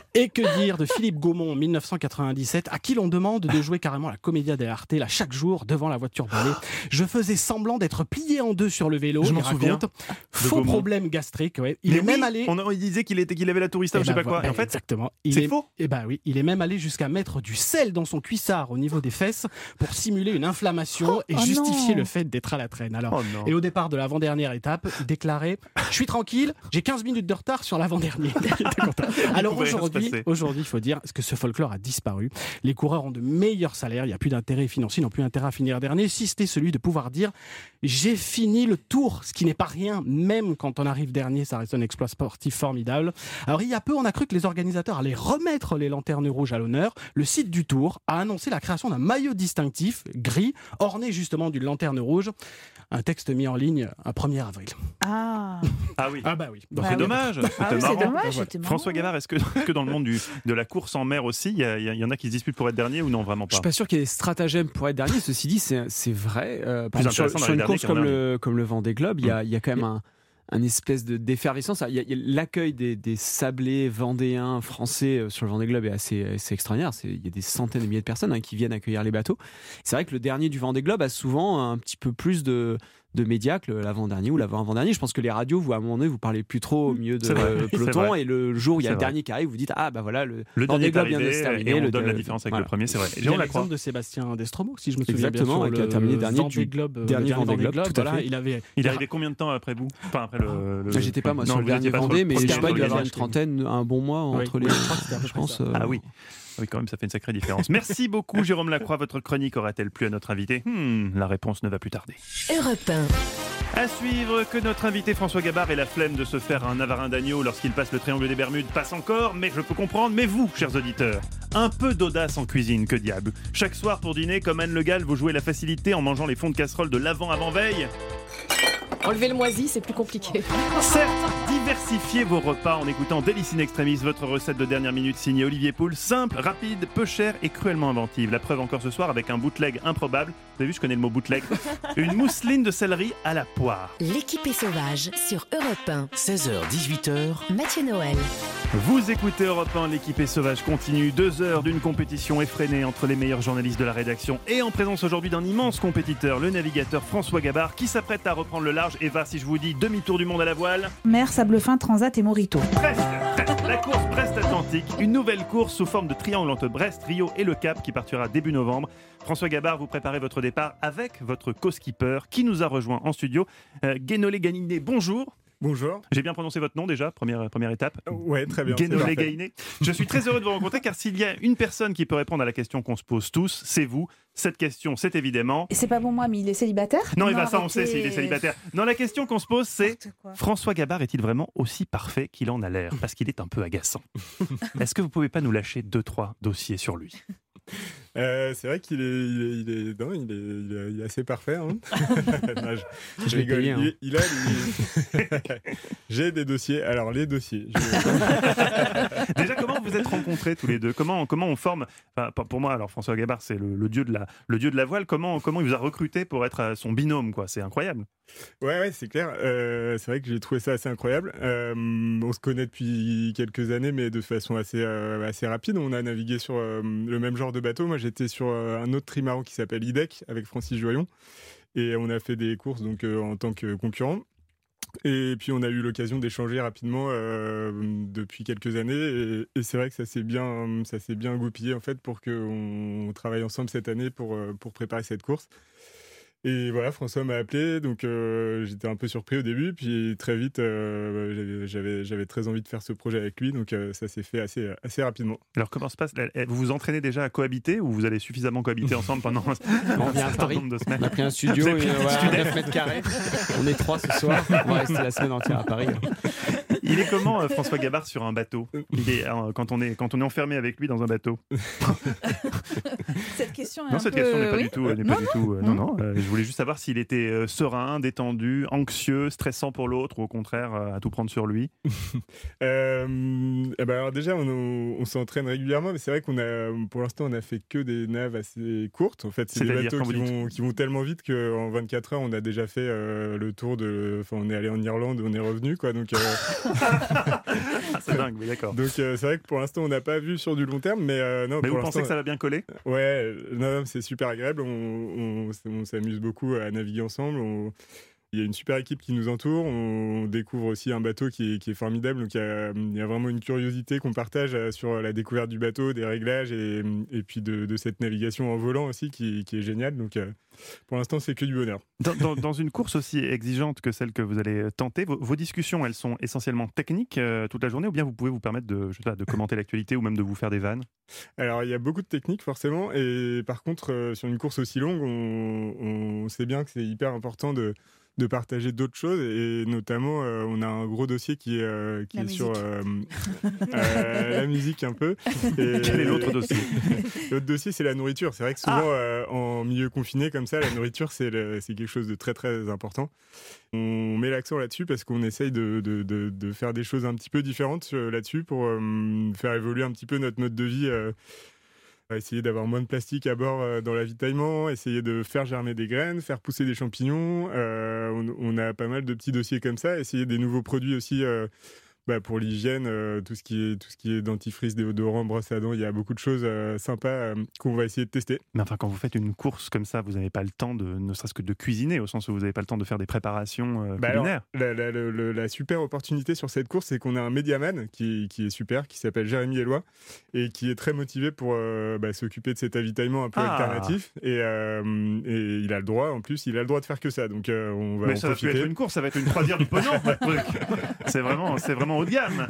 Et que dire de Philippe Gaumont en dix-neuf cent quatre-vingt-dix-sept, à qui l'on demande de jouer carrément la Commedia dell'arte là chaque jour devant la voiture balai. Je faisais semblant d'être plié en deux sur le vélo. Je m'en il souviens. raconte. Faux Gaumont. problème gastrique. Ouais. Il Mais est oui, même allé. On, a- il disait qu'il était qu'il avait la tourista Eh ou je sais ben pas quoi. voilà, Et en fait, exactement. Il c'est est faux. Eh ben oui, il est même allé jusqu'à mettre du sel dans son cuissard au niveau des fesses pour simuler une inflammation Oh, et oh justifier non. le fait d'être à la traîne. Alors, Oh non. et au départ de l'avant-dernière étape, il déclarait « Je suis tranquille, j'ai quinze minutes de retard sur l'avant-dernier. » Il était content. Alors pouvait rien se aujourd'hui, passer. aujourd'hui, il faut dire que ce folklore a disparu. Les coureurs ont de meilleurs salaires, il n'y a plus d'intérêt financier, ils n'ont plus intérêt à finir dernier, si c'était celui de pouvoir dire « J'ai fini le tour », ce qui n'est pas rien, même quand on arrive dernier, ça reste un exploit sportif formidable. Alors il y a peu, on a cru que les organisateurs allaient remettre les lanternes rouges à l'honneur. Le site du Tour a annoncé la création d'un maillot distinctif, gris, orné justement d'une lanterne rouge. Un texte mis en ligne un premier avril. Ah, Ah oui. Ah bah oui. Donc Ah c'est oui. dommage. Ah C'était oui, c'est marrant. dommage, Voilà. c'était marrant. François Gabard, est-ce que, est-ce que dans le monde du, de la course en mer aussi, il y, a- il y a- il y en a qui se disputent pour être dernier ou non, vraiment Je pas suis pas sûr qu'il y ait des stratagèmes pour être dernier. Ceci dit, c'est, c'est vrai. Euh, par Plus exemple, sur, intéressant sur d'aller une dernier course qu'un comme dernier. le, comme le Vendée Globe, il y a, il y a quand même un, un espèce de, d'effervescence. Il y a, il y a l'accueil des, des sablés vendéens français euh, sur le Vendée Globe est assez, assez extraordinaire. C'est, il y a des centaines de milliers de personnes hein, qui viennent accueillir les bateaux. C'est vrai que le dernier du Vendée Globe a souvent un petit peu plus de de médias que l'avant-dernier ou l'avant-avant-dernier. Je pense que les radios, vous, à un moment donné, vous parlez plus trop au milieu de C'est vrai, euh, c'est peloton vrai. et le jour où il y a C'est le vrai. dernier qui arrive, vous dites ah bah voilà le, Le Vendée dernier est Globe vient de arrivé se terminer. et on le- donne la différence avec voilà. le premier, c'est vrai. Il y a Jérôme Lacroix. l'exemple de Sébastien Destromo, si je me souviens Exactement, bien, qui sur a le terminé dernier Vendée du Globe, euh, dernier Vendée Globe, tout à voilà, fait. il avait Il est arrivé combien de temps après vous Enfin, après le. le- Bah, j'étais pas moi Non, sur le vous dernier étiez pas sur Vendée, le mais premier, je sais pas, sur il le doit y avoir dernier. une trentaine, un bon mois Oui, entre oui, les. je crois que c'était à peu Je près pense. ça. euh, Ah oui. Oui, quand même, ça fait une sacrée différence. Merci beaucoup, Jérôme Lacroix. Votre chronique aura-t-elle plu à notre invité Hmm, La réponse ne va plus tarder. Europe un. À suivre, que notre invité François Gabard ait la flemme de se faire un avarin d'agneau lorsqu'il passe le triangle des Bermudes passe encore, mais je peux comprendre. Mais vous, chers auditeurs, un peu d'audace en cuisine, que diable. Chaque soir pour dîner, comme Anne Le Gall, vous jouez la facilité en mangeant les fonds de casserole de l'avant-avant-veille. Enlever le moisi, c'est plus compliqué. Certes, diversifiez vos repas en écoutant Délice in Extremis, votre recette de dernière minute signée Olivier Poul, simple, rapide, peu chère et cruellement inventive. La preuve encore ce soir avec un bootleg improbable. Vous avez vu, je connais le mot bootleg. Une mousseline de céleri à la poire. L'équipée sauvage sur Europe un. seize heures dix-huit heures. Mathieu Noël. Vous écoutez Europe un, l'équipée sauvage continue. Deux heures d'une compétition effrénée entre les meilleurs journalistes de la rédaction et en présence aujourd'hui d'un immense compétiteur, le navigateur François Gabard, qui s'apprête à reprendre le large. Et va, si je vous dis demi-tour du monde à la voile. Mer, sable fin, transat et Morito. Presque, presque. La course Brest-Atlantique, une nouvelle course sous forme de triangle entre Brest, Rio et Le Cap qui partira début novembre. François Gabard, vous préparez votre départ avec votre co-skipper qui nous a rejoint en studio. Euh, Guénolé Gagniné, bonjour. Bonjour. J'ai bien prononcé votre nom déjà, première, première étape. Ouais, très bien. c'est Guénolé parfait. Gagniné. Je suis très heureux de vous rencontrer car s'il y a une personne qui peut répondre à la question qu'on se pose tous, c'est vous. Cette question, c'est évidemment... Et c'est pas bon moi, mais il est célibataire Non, il va ça, on arrêtez. sait s'il est célibataire. Non, la question qu'on se pose, c'est François Gabard est-il vraiment aussi parfait qu'il en a l'air? Parce qu'il est un peu agaçant. Est-ce que vous pouvez pas nous lâcher deux, trois dossiers sur lui? Euh, c'est vrai qu'il est, il est, il est, non, il est, il est, il est assez parfait. Hein. Non, je, je Je l'ai rigole. payé, hein. Il, il a, lui- j'ai des dossiers. Alors les dossiers. je- Déjà, comment vous êtes rencontrés tous les deux? Comment, comment on forme... Enfin, pour moi, alors François Gabard, c'est le, le, dieu de la, le dieu de la voile. Comment, comment il vous a recruté pour être euh, son binôme, quoi? C'est incroyable. Ouais, ouais, c'est clair. Euh, c'est vrai que j'ai trouvé ça assez incroyable. Euh, on se connaît depuis quelques années, mais de façon assez, euh, assez rapide. On a navigué sur euh, le même genre de bateau. Moi, j'étais sur euh, un autre trimaran qui s'appelle I D E C avec Francis Joyon. Et on a fait des courses donc, euh, en tant que concurrent. Et puis, on a eu l'occasion d'échanger rapidement euh, depuis quelques années. Et, et c'est vrai que ça s'est bien, ça s'est bien goupillé en fait, pour qu'on travaille ensemble cette année pour, euh, pour préparer cette course. Et voilà, François m'a appelé, donc euh, j'étais un peu surpris au début, puis très vite, euh, j'avais, j'avais très envie de faire ce projet avec lui, donc euh, ça s'est fait assez, assez rapidement. Alors, comment se passe? Vous vous entraînez déjà à cohabiter ou vous allez suffisamment cohabiter ensemble pendant un, On vient à certain Paris. nombre de semaines? On a pris un studio, Vous avez pris et, un voilà, studio. neuf mètres carrés. On est trois ce soir. On va rester la semaine entière à Paris. Il est comment, euh, François Gabard, sur un bateau? Il est, euh, quand, on est, quand on est enfermé avec lui dans un bateau? Cette question est Non, un cette peu... question n'est pas oui. du tout. euh, n'est Non, pas du non. tout euh, non, non. euh, je voulais juste savoir s'il était euh, serein, détendu, anxieux, stressant pour l'autre, ou au contraire, euh, à tout prendre sur lui. Euh, eh ben alors déjà, on, on s'entraîne régulièrement, mais c'est vrai qu'on a, pour l'instant, on a fait que des naves assez courtes. En fait, c'est des C'est-à-dire, bateaux quand qui vous dites vont, qui vont tellement vite qu'en vingt-quatre heures, on a déjà fait euh, le tour de. Enfin, on est allé en Irlande, on est revenu, quoi. Donc, euh, Ah, c'est dingue, oui, d'accord. Donc euh, c'est vrai que pour l'instant on n'a pas vu sur du long terme, mais euh, non. Mais pour vous pensez l'instant, que ça va bien coller ? Ouais, non, non, c'est super agréable. On, on, on s'amuse beaucoup à naviguer ensemble. On... Il y a une super équipe qui nous entoure. On découvre aussi un bateau qui est, qui est formidable. Donc il y, a, il y a vraiment une curiosité qu'on partage sur la découverte du bateau, des réglages et, et puis de, de cette navigation en volant aussi qui, qui est géniale. Donc euh, pour l'instant, c'est que du bonheur. Dans, dans, dans une course aussi exigeante que celle que vous allez tenter, vos, vos discussions, elles sont essentiellement techniques euh, toute la journée, ou bien vous pouvez vous permettre de, je sais pas, de commenter l'actualité ou même de vous faire des vannes ? Alors, il y a beaucoup de techniques forcément, et par contre, euh, sur une course aussi longue, on, on sait bien que c'est hyper important de de partager d'autres choses, et notamment euh, on a un gros dossier qui est, euh, qui est sur euh, euh, la musique un peu. Et, quel est l'autre dossier ? L'autre dossier, c'est la nourriture. C'est vrai que souvent ah euh, en milieu confiné comme ça, la nourriture c'est, le, c'est quelque chose de très très important. On met l'accent là-dessus parce qu'on essaye de, de, de, de faire des choses un petit peu différentes là-dessus pour euh, faire évoluer un petit peu notre mode de vie. Euh, essayer d'avoir moins de plastique à bord euh, dans l'avitaillement, essayer de faire germer des graines, faire pousser des champignons. Euh, on, on a pas mal de petits dossiers comme ça. Essayer des nouveaux produits aussi euh, bah, pour l'hygiène, euh, tout ce qui est tout ce qui est dentifrice, déodorant, brosse à dents. Il y a beaucoup de choses euh, sympas euh, qu'on va essayer de tester. Mais enfin, quand vous faites une course comme ça, vous n'avez pas le temps de, ne serait-ce que de cuisiner, au sens où vous n'avez pas le temps de faire des préparations euh, bah culinaires. Alors, la, la, la, la super opportunité sur cette course, c'est qu'on a un médiaman qui, qui est super, qui s'appelle Jérémy Eloi, et qui est très motivé pour euh, bah, s'occuper de cet avitaillement un peu ah. alternatif. Et, euh, et il a le droit, en plus, il a le droit de faire que ça. Donc euh, on va Mais en ça profiter. va plus être une course, ça va être une croisière du pognon, votre truc. C'est vraiment, c'est vraiment haut de gamme.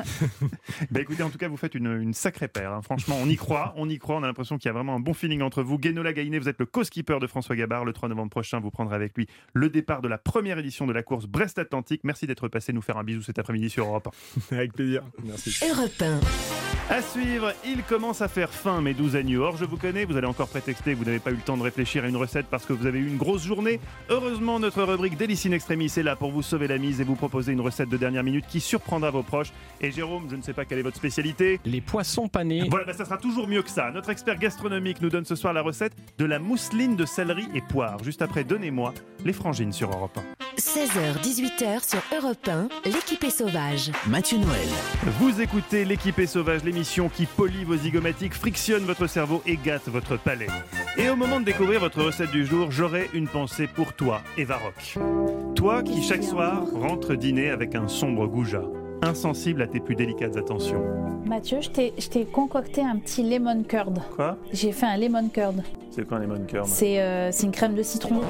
Bah écoutez, en tout cas, vous faites une, une sacrée paire. Hein. Franchement, on y croit, on y croit. On a l'impression qu'il y a vraiment un bon feeling entre vous. Guénola Gainé, vous êtes le co-skipper de François Gabard. Le trois novembre prochain, vous prendrez avec lui le départ de la première édition de la course Brest-Atlantique. Merci d'être passé nous faire un bisou cet après-midi sur Europe un. Avec plaisir. Merci. Europe un. À suivre, il commence à faire faim, mes douze agneaux. Or, je vous connais, vous allez encore prétexter que vous n'avez pas eu le temps de réfléchir à une recette parce que vous avez eu une grosse journée. Heureusement, notre rubrique Délice in Extremis est là pour vous sauver la mise et vous proposer une recette de dernière minute qui surprendra vos proches. Et Jérôme, je ne sais pas quelle est votre spécialité. Les poissons panés. Voilà, bah ça sera toujours mieux que ça. Notre expert gastronomique nous donne ce soir la recette de la mousseline de céleri et poire. Juste après, donnez-moi les frangines sur Europe un. seize heures dix-huit heures sur Europe un, l'équipe est sauvage. Mathieu Noël. Vous écoutez l'équipe est sauvage, l'émission qui polie vos zygomatiques, frictionne votre cerveau et gâte votre palais. Et au moment de découvrir votre recette du jour, j'aurai une pensée pour toi, Eva Rock. Toi qui chaque soir rentre dîner avec un sombre goujat, insensible à tes plus délicates attentions. Mathieu, je t'ai, je t'ai concocté un petit lemon curd. Quoi ? J'ai fait un lemon curd. C'est quoi un lemon curd ? C'est, euh, c'est une crème de citron.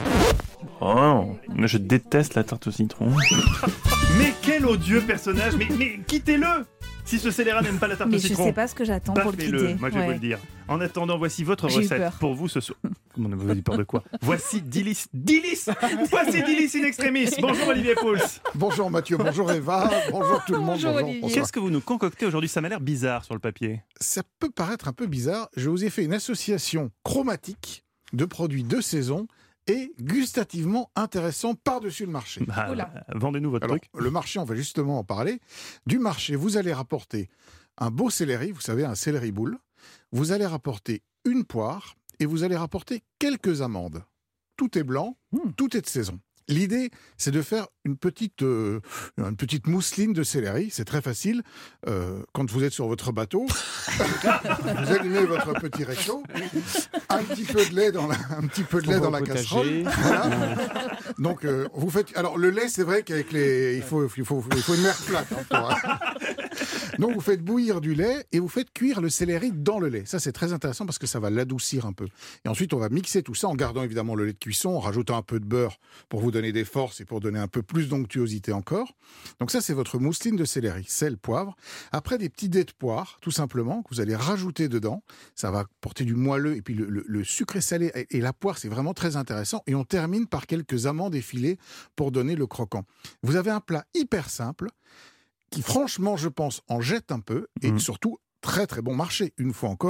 Oh, je déteste la tarte au citron. Mais quel odieux personnage. Mais, mais quittez-le. Si ce scélérat n'aime pas la tarte mais au citron, je sais pas ce que j'attends pour le quitter. Moi je vais ouais. vous le dire. En attendant, voici votre J'ai eu recette peur. pour vous ce soir. Vous avez peur de quoi ? Voici Délice, Délice, voici Délice in Extremis. Bonjour Olivier Pouls. Bonjour Mathieu, bonjour Eva, bonjour tout le monde. Bonjour, bonjour, Olivier. bonsoir. Qu'est-ce que vous nous concoctez aujourd'hui ? Ça m'a l'air bizarre sur le papier. Ça peut paraître un peu bizarre. Je vous ai fait une association chromatique de produits de saison et gustativement intéressant par-dessus le marché. Bah, vendez-nous votre Alors, truc. Le marché, on va justement en parler. Du marché, vous allez rapporter un beau céleri, vous savez, un céleri boule. Vous allez rapporter une poire et vous allez rapporter quelques amandes. Tout est blanc, mmh. tout est de saison. L'idée, c'est de faire une petite, euh, une petite mousseline de céleri. C'est très facile. Euh, quand vous êtes sur votre bateau, vous allumez votre petit réchaud, un petit peu de lait dans la, un petit peu de lait dans la casserole. Voilà. Donc, euh, vous faites. Alors, le lait, c'est vrai qu'avec les, il faut, il faut, il faut une mer plate. Hein, pour, hein. Donc, vous faites bouillir du lait et vous faites cuire le céleri dans le lait. Ça, c'est très intéressant parce que ça va l'adoucir un peu. Et ensuite, on va mixer tout ça en gardant évidemment le lait de cuisson, en rajoutant un peu de beurre pour vous donner des forces et pour donner un peu plus d'onctuosité encore. Donc ça, c'est votre mousseline de céleri, sel, poivre. Après, des petits dés de poire, tout simplement, que vous allez rajouter dedans. Ça va porter du moelleux et puis le, le, le sucré salé et, et la poire, c'est vraiment très intéressant. Et on termine par quelques amandes effilées pour donner le croquant. Vous avez un plat hyper simple qui, franchement, je pense, en jette un peu et mmh. surtout très très bon marché. Une fois encore,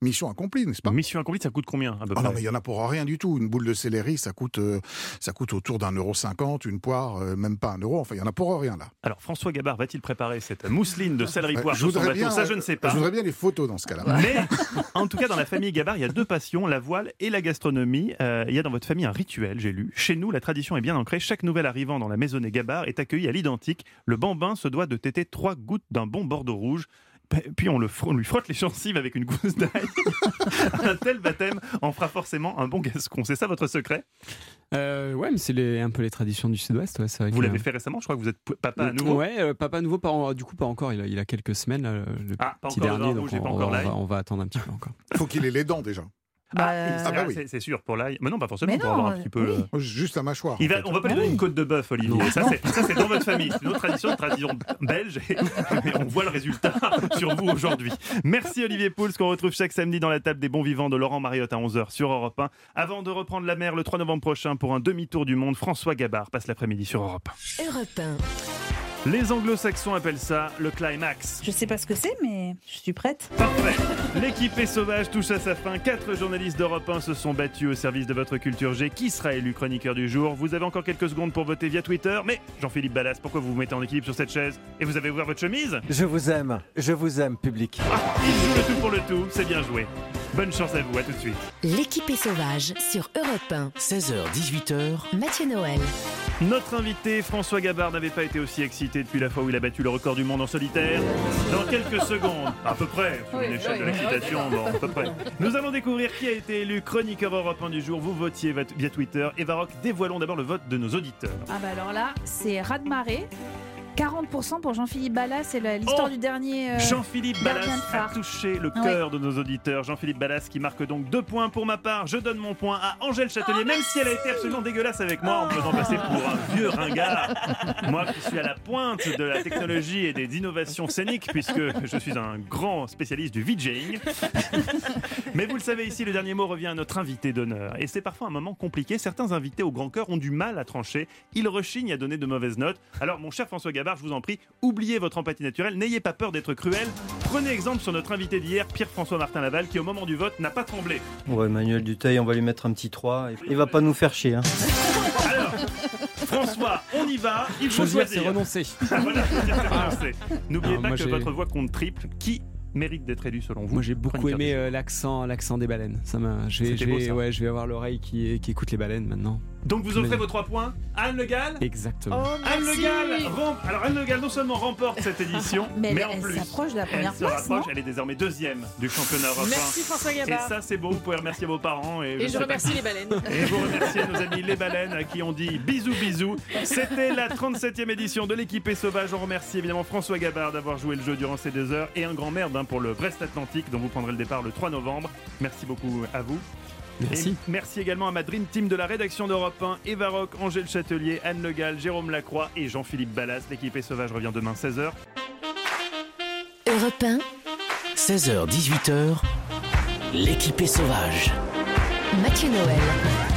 Mission accomplie, n'est-ce pas? Mission accomplie, ça coûte combien à peu Ah près? non, mais il y en a pour rien du tout. Une boule de céleri, ça coûte, euh, ça coûte autour d'un euro cinquante. Une poire, euh, même pas un euro. Enfin, il y en a pour rien là. Alors François Gabard va-t-il préparer cette mousseline de céleri poire je sur son voudrais bateau? bien, Ça, je ne sais pas. Je voudrais bien les photos dans ce cas-là. Mais en tout cas, dans la famille Gabard, il y a deux passions, la voile et la gastronomie. Euh, il y a dans votre famille un rituel, j'ai lu. Chez nous, la tradition est bien ancrée. Chaque nouvel arrivant dans la maisonnée Gabard est accueilli à l'identique. Le bambin se doit de téter trois gouttes d'un bon bordeaux rouge. Puis on, le fr- on lui frotte les gencives avec une gousse d'ail. Un tel baptême en fera forcément un bon gascon. C'est ça votre secret? Euh, ouais, mais c'est les, un peu les traditions du Sud-Ouest. Ouais, c'est vrai Vous que- l'avez fait récemment? Je crois que vous êtes p- papa à nouveau. Ouais, euh, papa à nouveau, pas en- du coup pas encore. Il a, il a quelques semaines, là, le Ah, pas petit encore le dernier. vin Donc rouge et on, pas on encore l'ail. va, on va attendre un petit peu encore. Il faut qu'il ait les dents déjà. Ah, Bah, c'est- bah oui. c'est, c'est sûr pour l'ail. Mais non, pas forcément Mais pour non, avoir un euh, petit peu. oui. euh, Juste la mâchoire. Il en va, fait. on va pas lui Ah donner oui. une côte de bœuf, Olivier. Non. Ça, c'est, ça, c'est dans votre famille. C'est une autre tradition, une tradition belge. Et, et on voit le résultat sur vous aujourd'hui. Merci Olivier Pouls, qu'on retrouve chaque samedi dans la table des bons vivants de Laurent Mariotte à onze heures sur Europe un. Avant de reprendre la mer le trois novembre prochain pour un demi-tour du monde, François Gabard passe l'après-midi sur Europe un. Europe un. Les anglo-saxons appellent ça le climax. Je sais pas ce que c'est, mais je suis prête. Parfait. L'équipée sauvage touche à sa fin. Quatre journalistes d'Europe un se sont battus au service de votre culture G. Qui sera élu chroniqueur du jour? Vous avez encore quelques secondes pour voter via Twitter. Mais Jean-Philippe Ballas, pourquoi vous vous mettez en équilibre sur cette chaise? Et vous avez ouvert votre chemise? Je vous aime, je vous aime, public. Ah, il joue le tout pour le tout. C'est bien joué. Bonne chance à vous. À tout de suite. L'équipée sauvage sur Europe un. seize heures dix-huit heures. Mathieu Noël. Notre invité, François Gabard, n'avait pas été aussi excité depuis la fois où il a battu le record du monde en solitaire. Dans quelques secondes, à peu près, sur une échelle de l'excitation, bon, à peu près. Nous allons découvrir qui a été élu chroniqueur Europe un du jour. Vous votiez via Twitter. Eva Rock, dévoilons d'abord le vote de nos auditeurs. Ah bah alors là, c'est raz-de-marée. quarante pour cent pour Jean-Philippe Ballas, c'est la- l'histoire Oh du dernier. euh, Jean-Philippe gardien Ballas de phare. a touché le Ah cœur de nos auditeurs. Jean-Philippe Ballas qui marque donc deux points pour ma part. Je donne mon point à Angèle Châtelier, Oh, même si elle a été absolument dégueulasse avec moi en me faisant passer pour un vieux ringard. Moi qui suis à la pointe de la technologie et des innovations scéniques, puisque je suis un grand spécialiste du VJing. Mais vous le savez, ici, le dernier mot revient à notre invité d'honneur. Et c'est parfois un moment compliqué. Certains invités au grand cœur ont du mal à trancher. Ils rechignent à donner de mauvaises notes. Alors, mon cher François Gabard, je vous en prie, oubliez votre empathie naturelle, n'ayez pas peur d'être cruel. Prenez exemple sur notre invité d'hier, Pierre-François Martin Laval, qui au moment du vote n'a pas tremblé. Ouais, Manuel Dutheil, on va lui mettre un petit trois. Il va pas nous faire chier. Hein. Alors, François, on y va, il faut Choisir, choisir. c'est renoncer. Ah, voilà, choisir, c'est renoncer. N'oubliez Ah, pas moi, que j'ai- votre voix compte triple. Qui mérite d'être élu selon vous? Moi j'ai beaucoup Chroniqueur aimé du jour. euh, l'accent, l'accent des baleines. Ça m'a, je vais, C'était je beau, vais- ça. ouais, je vais avoir l'oreille qui, qui écoute les baleines maintenant. Donc vous offrez vos trois points. Anne Le Gall. Exactement. Oh, Anne Le merci. Gall, rem- alors Anne Le Gall non seulement remporte cette édition, Mais mais, elle- en elle plus, s'approche de la première elle se place, rapproche. non Elle est désormais deuxième du championnat européen. Merci François Et Gabard. ça c'est beau. Vous pouvez remercier vos parents et, Et sais je pas remercie qui. les baleines. Et vous remerciez nos amis les baleines à qui on dit bisous bisous. C'était la trente-septième édition de l'équipée sauvage. On remercie évidemment François Gabard d'avoir joué le jeu durant ces deux heures et un grand merde hein, pour le Brest Atlantique dont vous prendrez le départ le trois novembre. Merci beaucoup à vous. Merci. Et merci également à ma Dream Team de la rédaction d'Europe un, Eva Rock, Angèle Châtelier, Anne Le Gall, Jérôme Lacroix et Jean-Philippe Ballas. L'équipée sauvage revient demain seize heures. Europe un. seize heures dix-huit heures. L'équipée sauvage. Mathieu Noël.